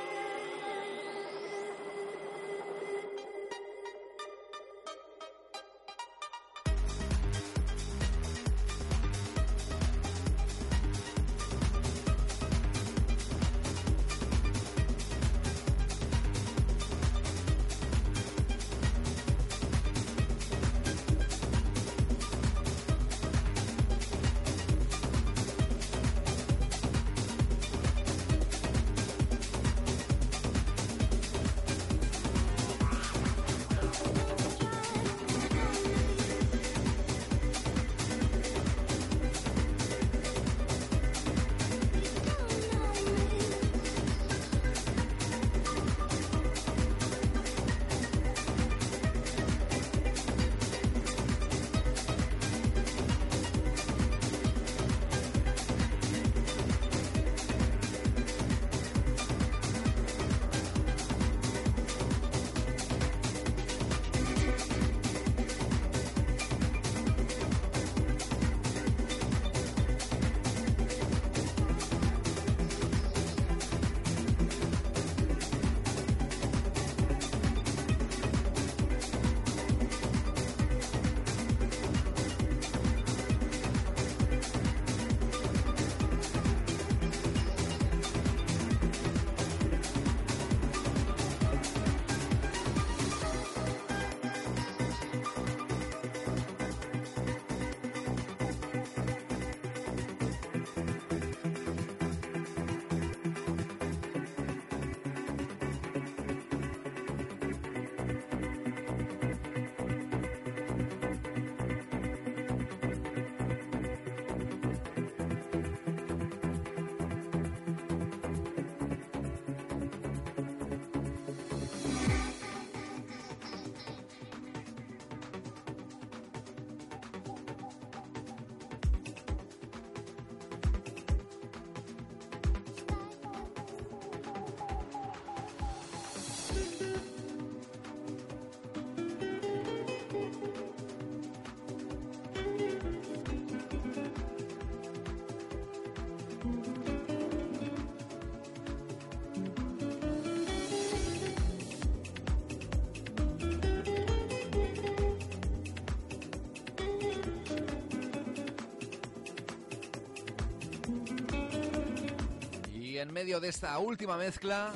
En medio de esta última mezcla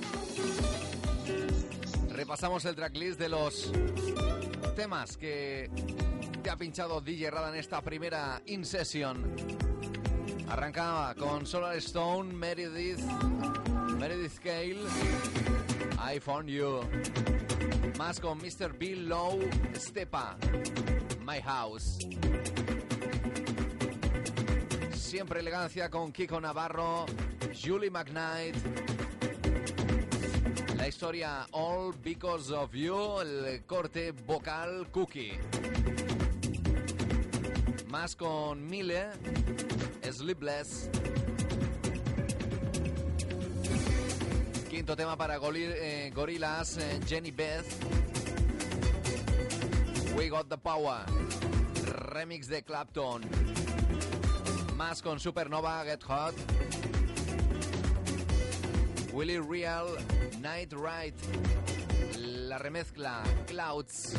repasamos el tracklist de los temas que te ha pinchado DJ Rada en esta primera in-session. Arrancaba con Solar Stone, Meredith Cale, I Found You. Más con Mr. Bill Lowe, Stepa, My House. Siempre elegancia con Kiko Navarro, Julie McKnight. La historia All Because of You, el corte vocal Cookie. Más con Mile, Sleepless. Quinto tema para Gorillaz, Jenny Beth. We Got the Power, remix de Clapton. Más con Supernova, Get Hot. Willie Real, Night Ride. La remezcla, Clouds.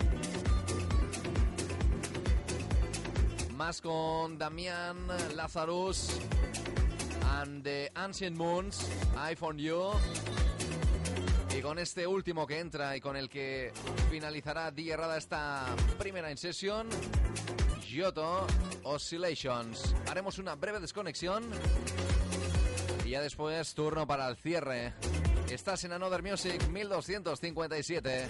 Más con Damian Lazarus and the Ancient Moons, I Found You. Y con este último que entra y con el que finalizará DJ Rada esta primera in session, Giotto, Oscillations. Haremos una breve desconexión y ya después turno para el cierre. Estás en Another Music 1257.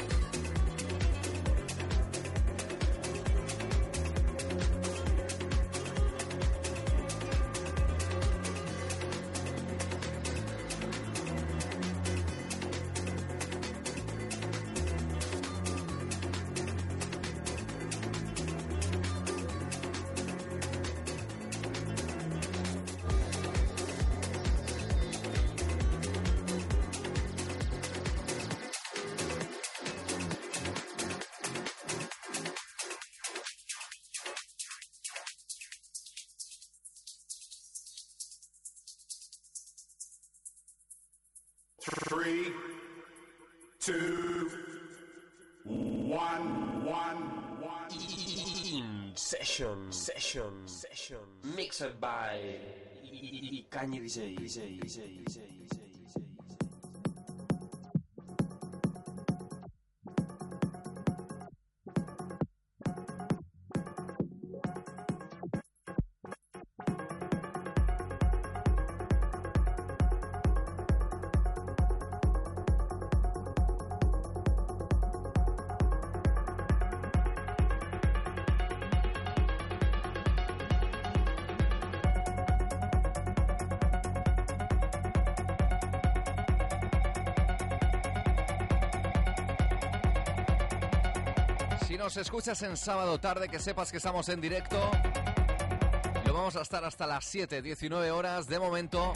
3, 2, 1. In session. Mixed by Kanye DJ. Si nos escuchas en sábado tarde, que sepas que estamos en directo. Lo vamos a estar hasta las 7, 19 horas. De momento,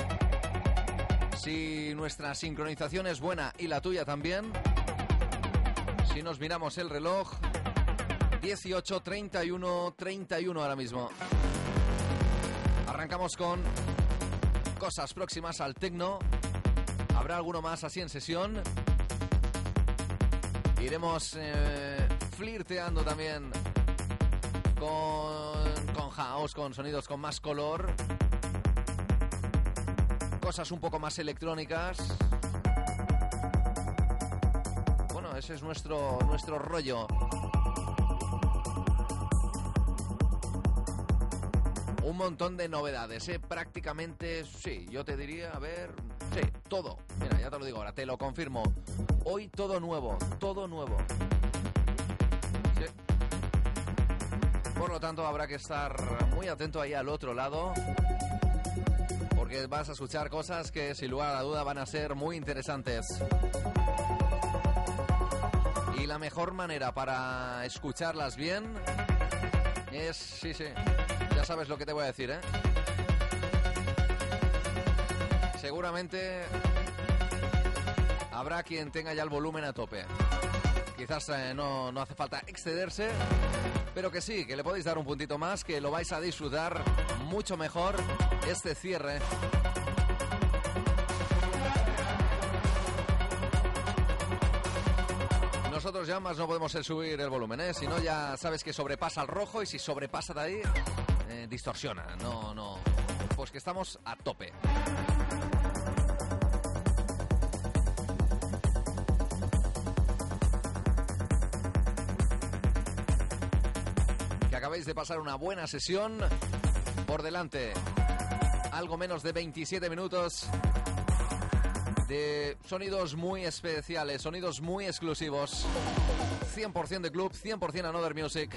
si nuestra sincronización es buena y la tuya también, si nos miramos el reloj, 18, 31 ahora mismo. Arrancamos con cosas próximas al techno. Habrá alguno más así en sesión. Iremos flirteando también con house, con sonidos con más color, cosas un poco más electrónicas. Bueno, ese es nuestro rollo. Un montón de novedades, prácticamente, sí, yo te diría, a ver, sí, todo. Mira, ya te lo digo ahora, te lo confirmo. Hoy todo nuevo, todo nuevo. Sí. Por lo tanto, habrá que estar muy atento ahí al otro lado, porque vas a escuchar cosas que, sin lugar a la duda, van a ser muy interesantes. Y la mejor manera para escucharlas bien es, sí, ya sabes lo que te voy a decir, ¿eh? Seguramente habrá quien tenga ya el volumen a tope. Quizás no hace falta excederse, pero que sí, que le podéis dar un puntito más, que lo vais a disfrutar mucho mejor este cierre. Nosotros ya más no podemos subir el volumen, ¿eh? Si no, ya sabes que sobrepasa el rojo, y si sobrepasa de ahí, distorsiona. No. Pues que estamos a tope. Que acabéis de pasar una buena sesión. Por delante, algo menos de 27 minutos de sonidos muy especiales, sonidos muy exclusivos. 100% de club, 100% Another Music.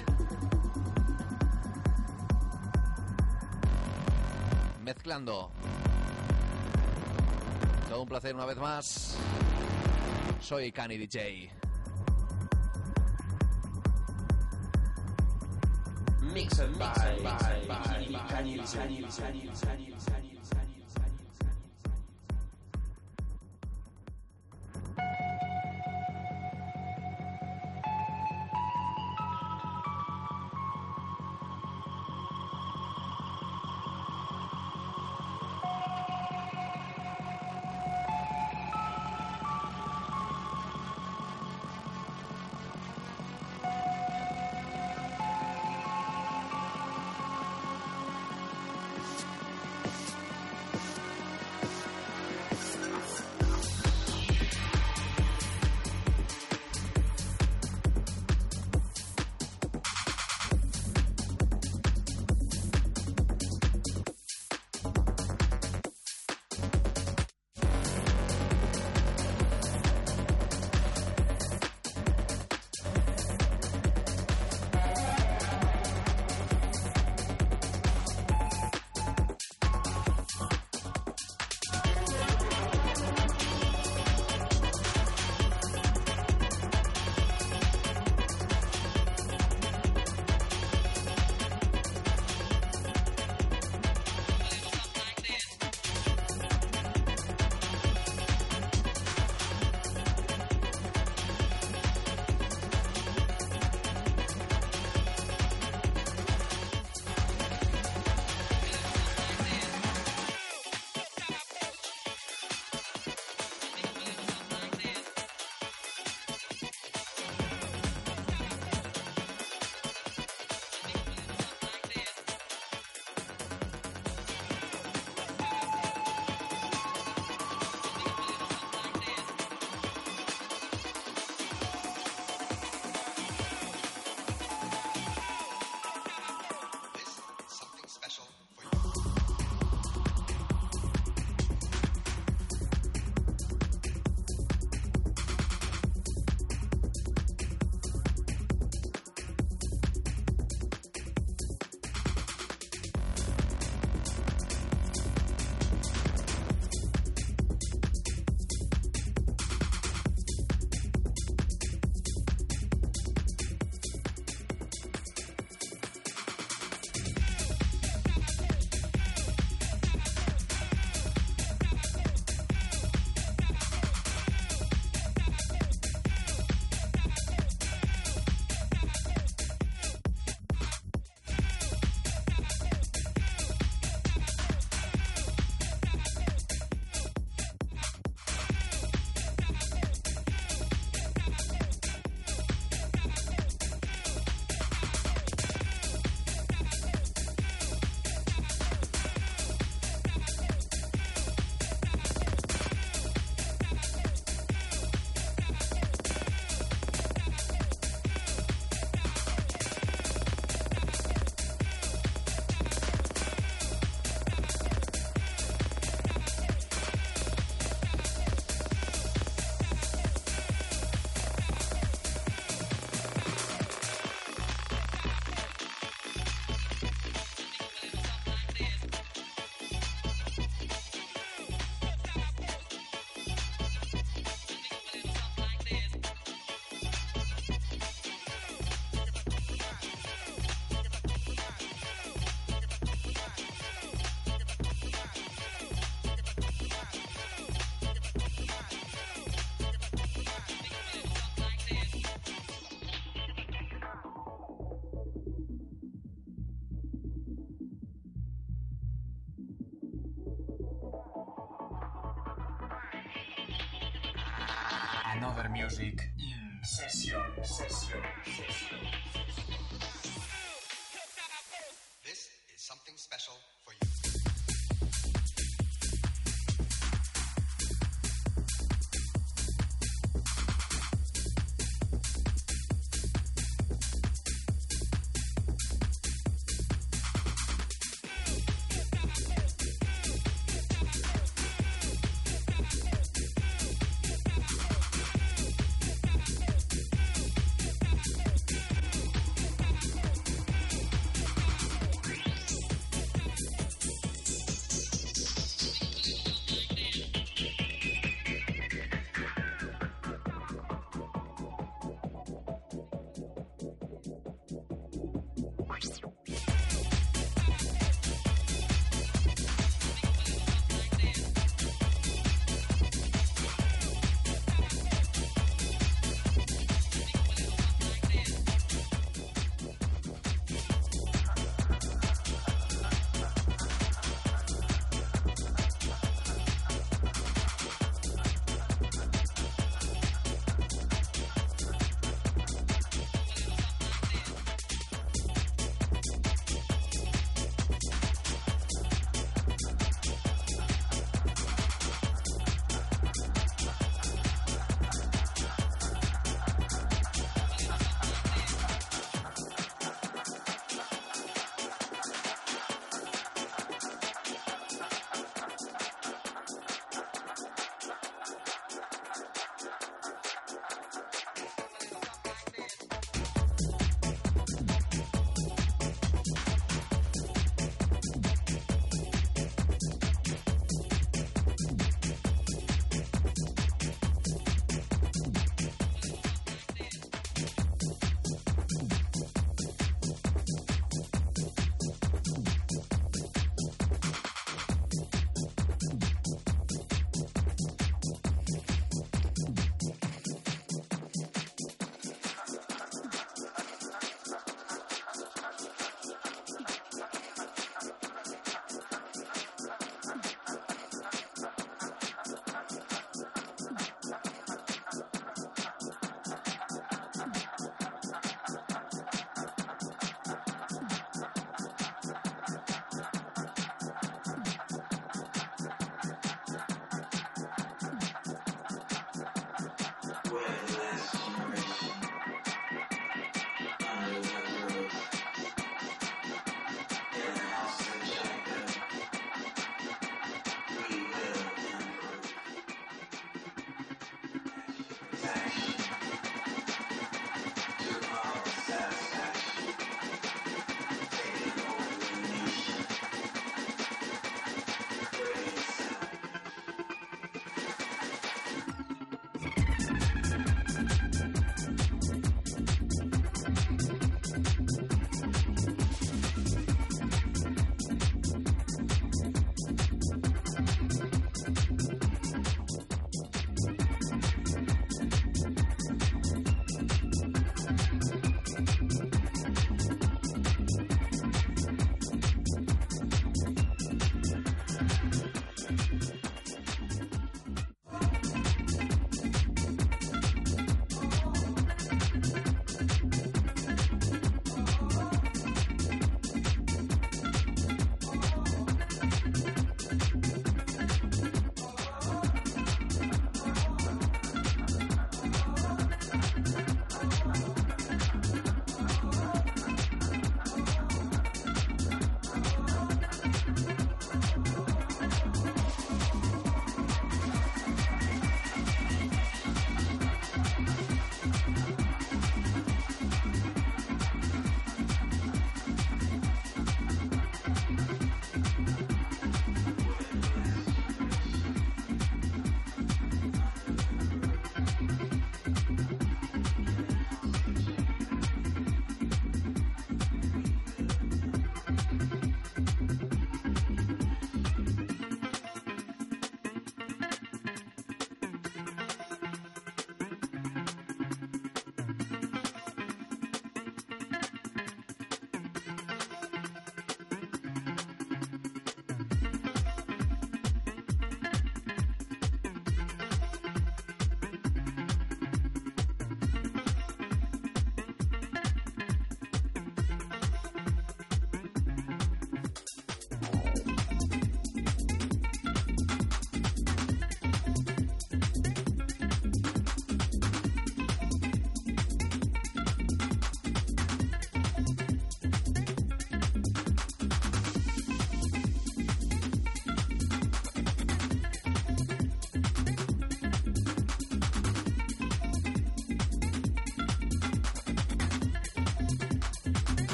Mezclando. Todo un placer una vez más. Soy Kanye DJ. Mixed by Kanye DJ. Another Music in session. This is something special for you.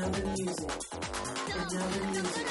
Another music. Another music.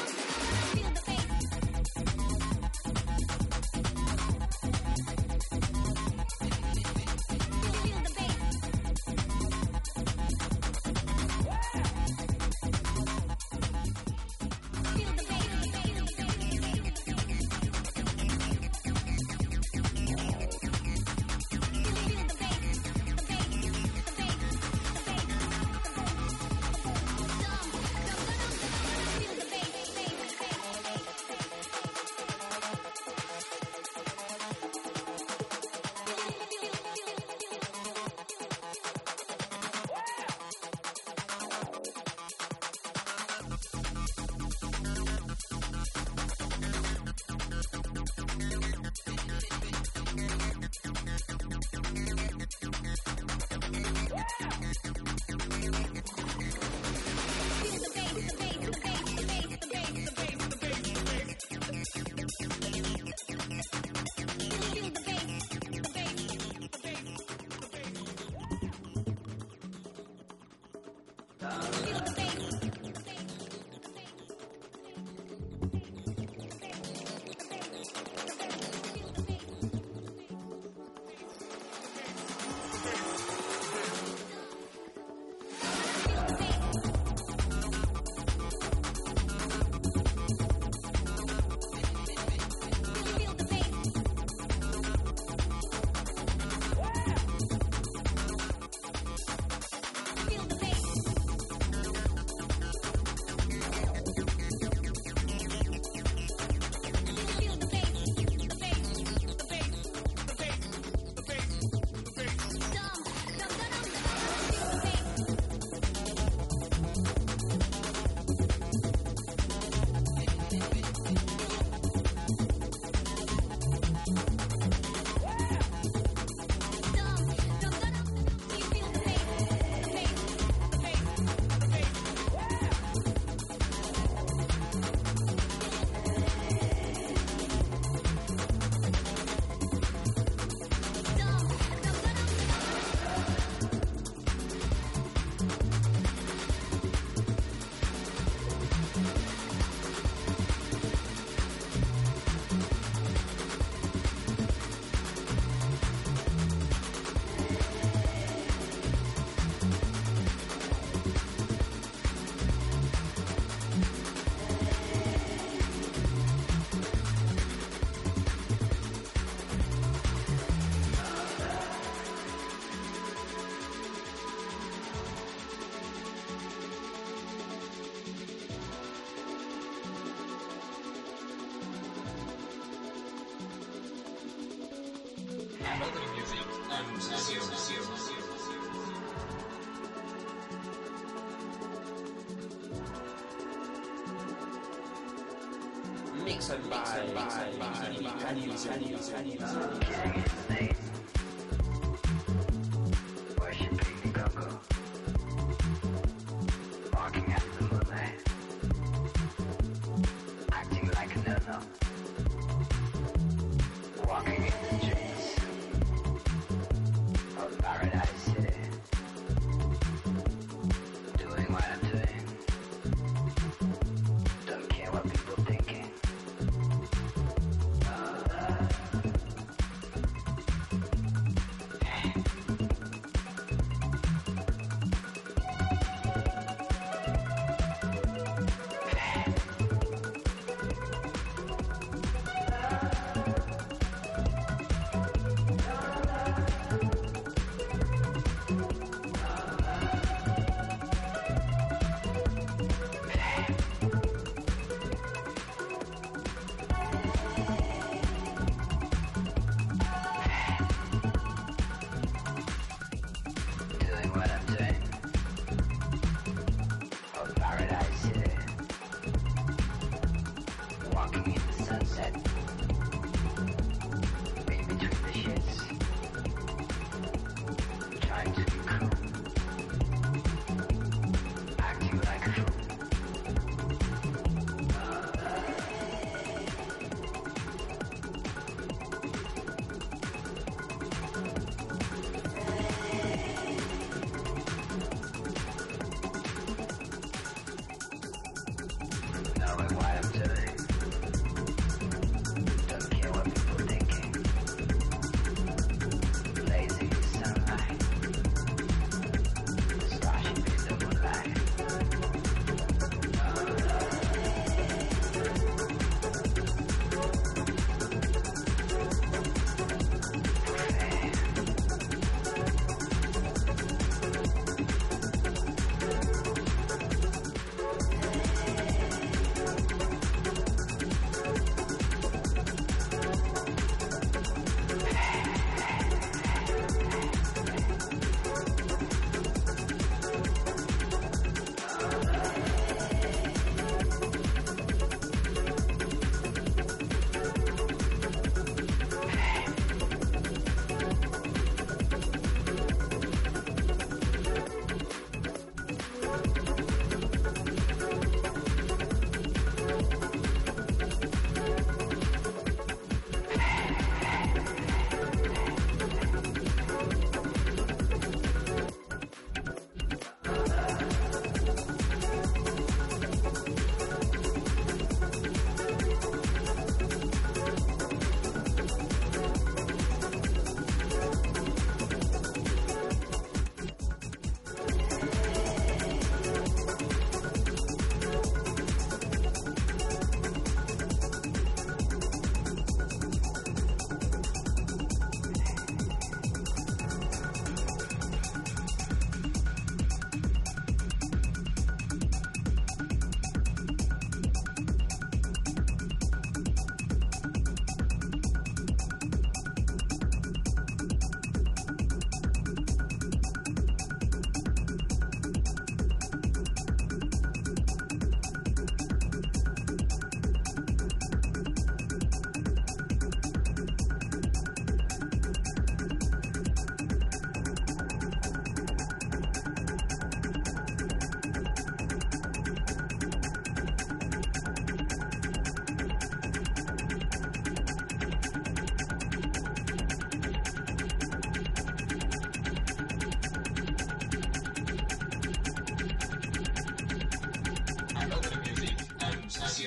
Another music and session. Mix and by Worshipping the Congo, walking out the moonlight, acting like a no-no, walking in the streets of Paradise City, doing what I'm doing, don't care what people thinking.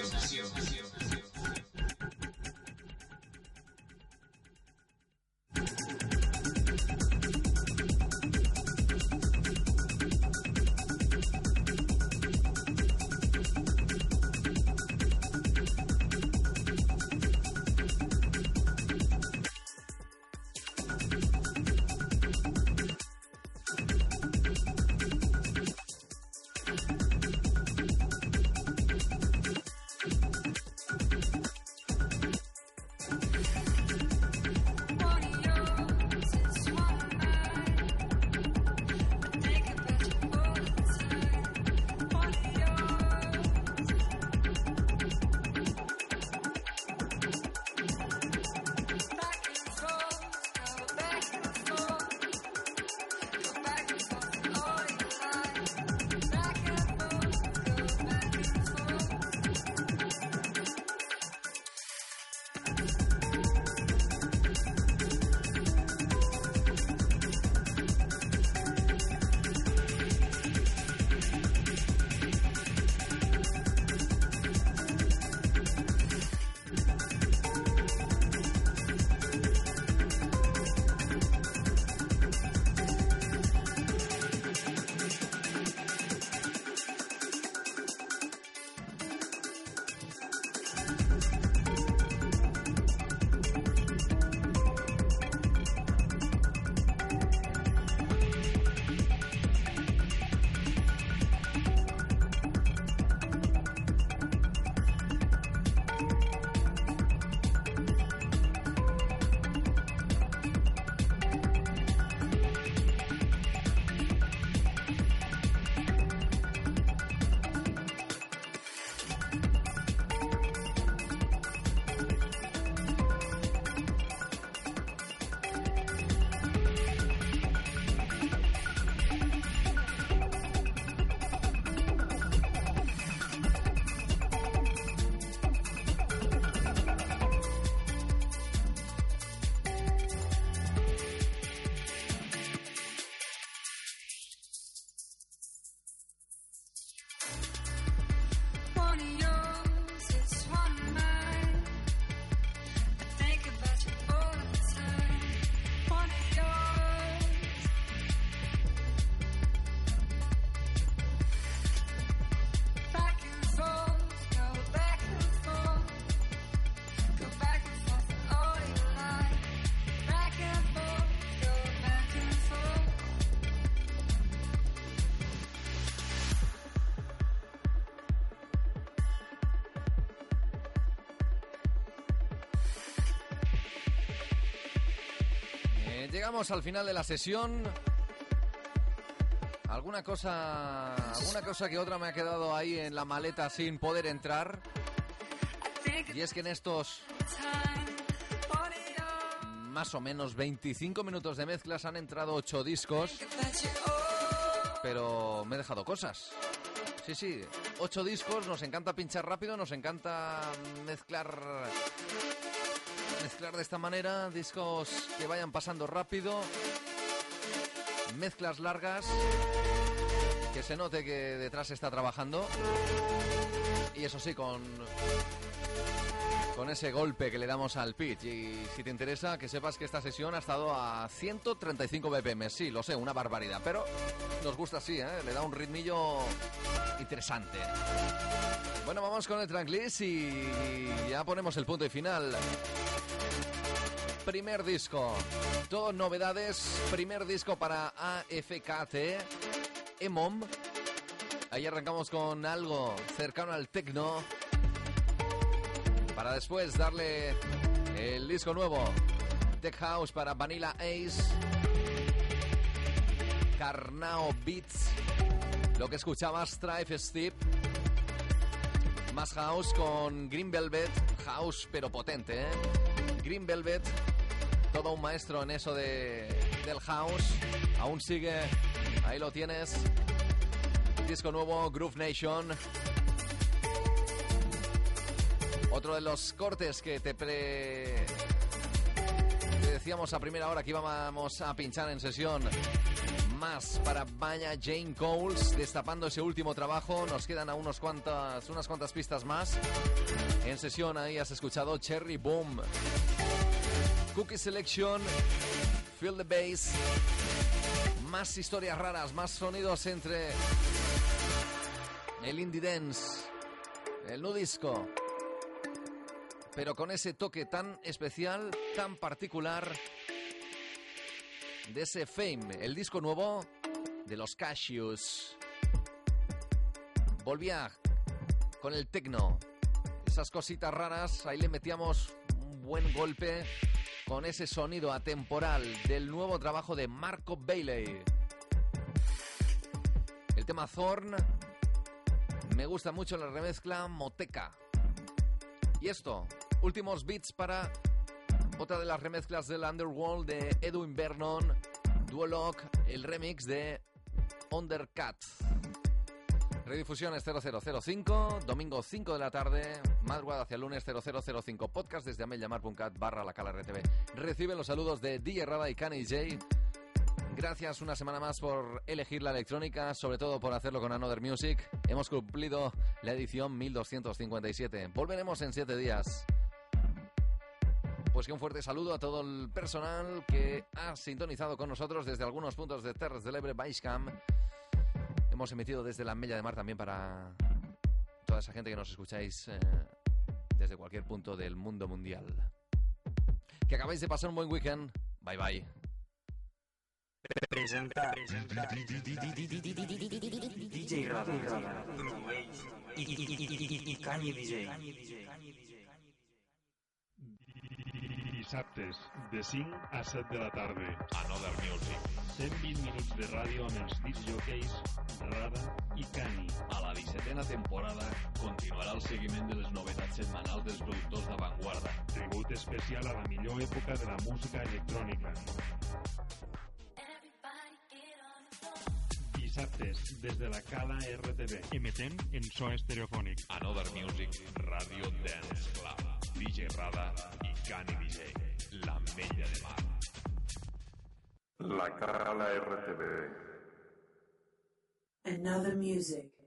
Llegamos al final de la sesión. Alguna cosa que otra me ha quedado ahí en la maleta sin poder entrar. Y es que en estos más o menos 25 minutos de mezclas han entrado 8 discos. Pero me he dejado cosas. Sí, 8 discos, nos encanta pinchar rápido, nos encanta mezclar de esta manera, discos que vayan pasando rápido, mezclas largas, que se note que detrás se está trabajando, y eso sí, con ese golpe que le damos al pitch. Y si te interesa, que sepas que esta sesión ha estado a 135 BPM, sí, lo sé, una barbaridad, pero nos gusta así, le da un ritmillo interesante. Bueno, vamos con el tracklist y ya ponemos el punto y final. Primer disco, todo novedades, primer disco para AFKT, EMOM. Ahí arrancamos con algo cercano al techno, para después darle el disco nuevo, Tech House para Vanilla Ace, Carnao Beats, lo que escuchabas, Strife Steep, más house con Green Velvet, house pero potente, Green Velvet, todo un maestro en eso del house, aún sigue, ahí lo tienes, disco nuevo, Groove Nation. Otro de los cortes que te decíamos a primera hora que íbamos a pinchar en sesión, Más para Vaya Jane Coles, destapando ese último trabajo. Nos quedan a unas cuantas pistas más. En sesión ahí has escuchado Cherry Boom, Cookie Selection, Feel the Bass. Más historias raras, más sonidos entre el indie dance, el nu disco, pero con ese toque tan especial, tan particular de ese Fame, el disco nuevo de los Cashews. Volvía con el techno, esas cositas raras, ahí le metíamos un buen golpe con ese sonido atemporal del nuevo trabajo de Marco Bailey. El tema Thorn, me gusta mucho la remezcla Moteca. Y esto, últimos beats para otra de las remezclas del Underworld de Edwin Vernon, Duologue, el remix de Undercut. Redifusiones 0005, domingo 5 de la tarde, madrugada hacia el lunes 0005, podcast desde ameljamar.cat/lacalartv. Recibe los saludos de DJ Rada y Cani J. Gracias una semana más por elegir la electrónica, sobre todo por hacerlo con Another Music. Hemos cumplido la edición 1257. Volveremos en 7 días. Pues que un fuerte saludo a todo el personal que ha sintonizado con nosotros desde algunos puntos de Terres de l'Ebre, Baixcamp. Hemos emitido desde la Mella de Mar también para toda esa gente que nos escucháis desde cualquier punto del mundo mundial. Que acabáis de pasar un buen weekend. Bye bye. Presenta DJ Rada y Kanye DJ. Dissabtes, de 5 a 7 de la tarda. Another Music. 120 minuts de ràdio amb els disc jockeys Rada i Cani. A la 17a temporada continuarà el seguiment de les novetats setmanals dels productors d'avantguarda. Tribut especial a la millor època de la música electrònica. Dissabtes, des de la Cala RTV. Emetent en so estereofònic. Another Music, Radio Dance Club. DJ Rada i Cani DJ. La Mella de Mar. La Cala RTV. Another Music.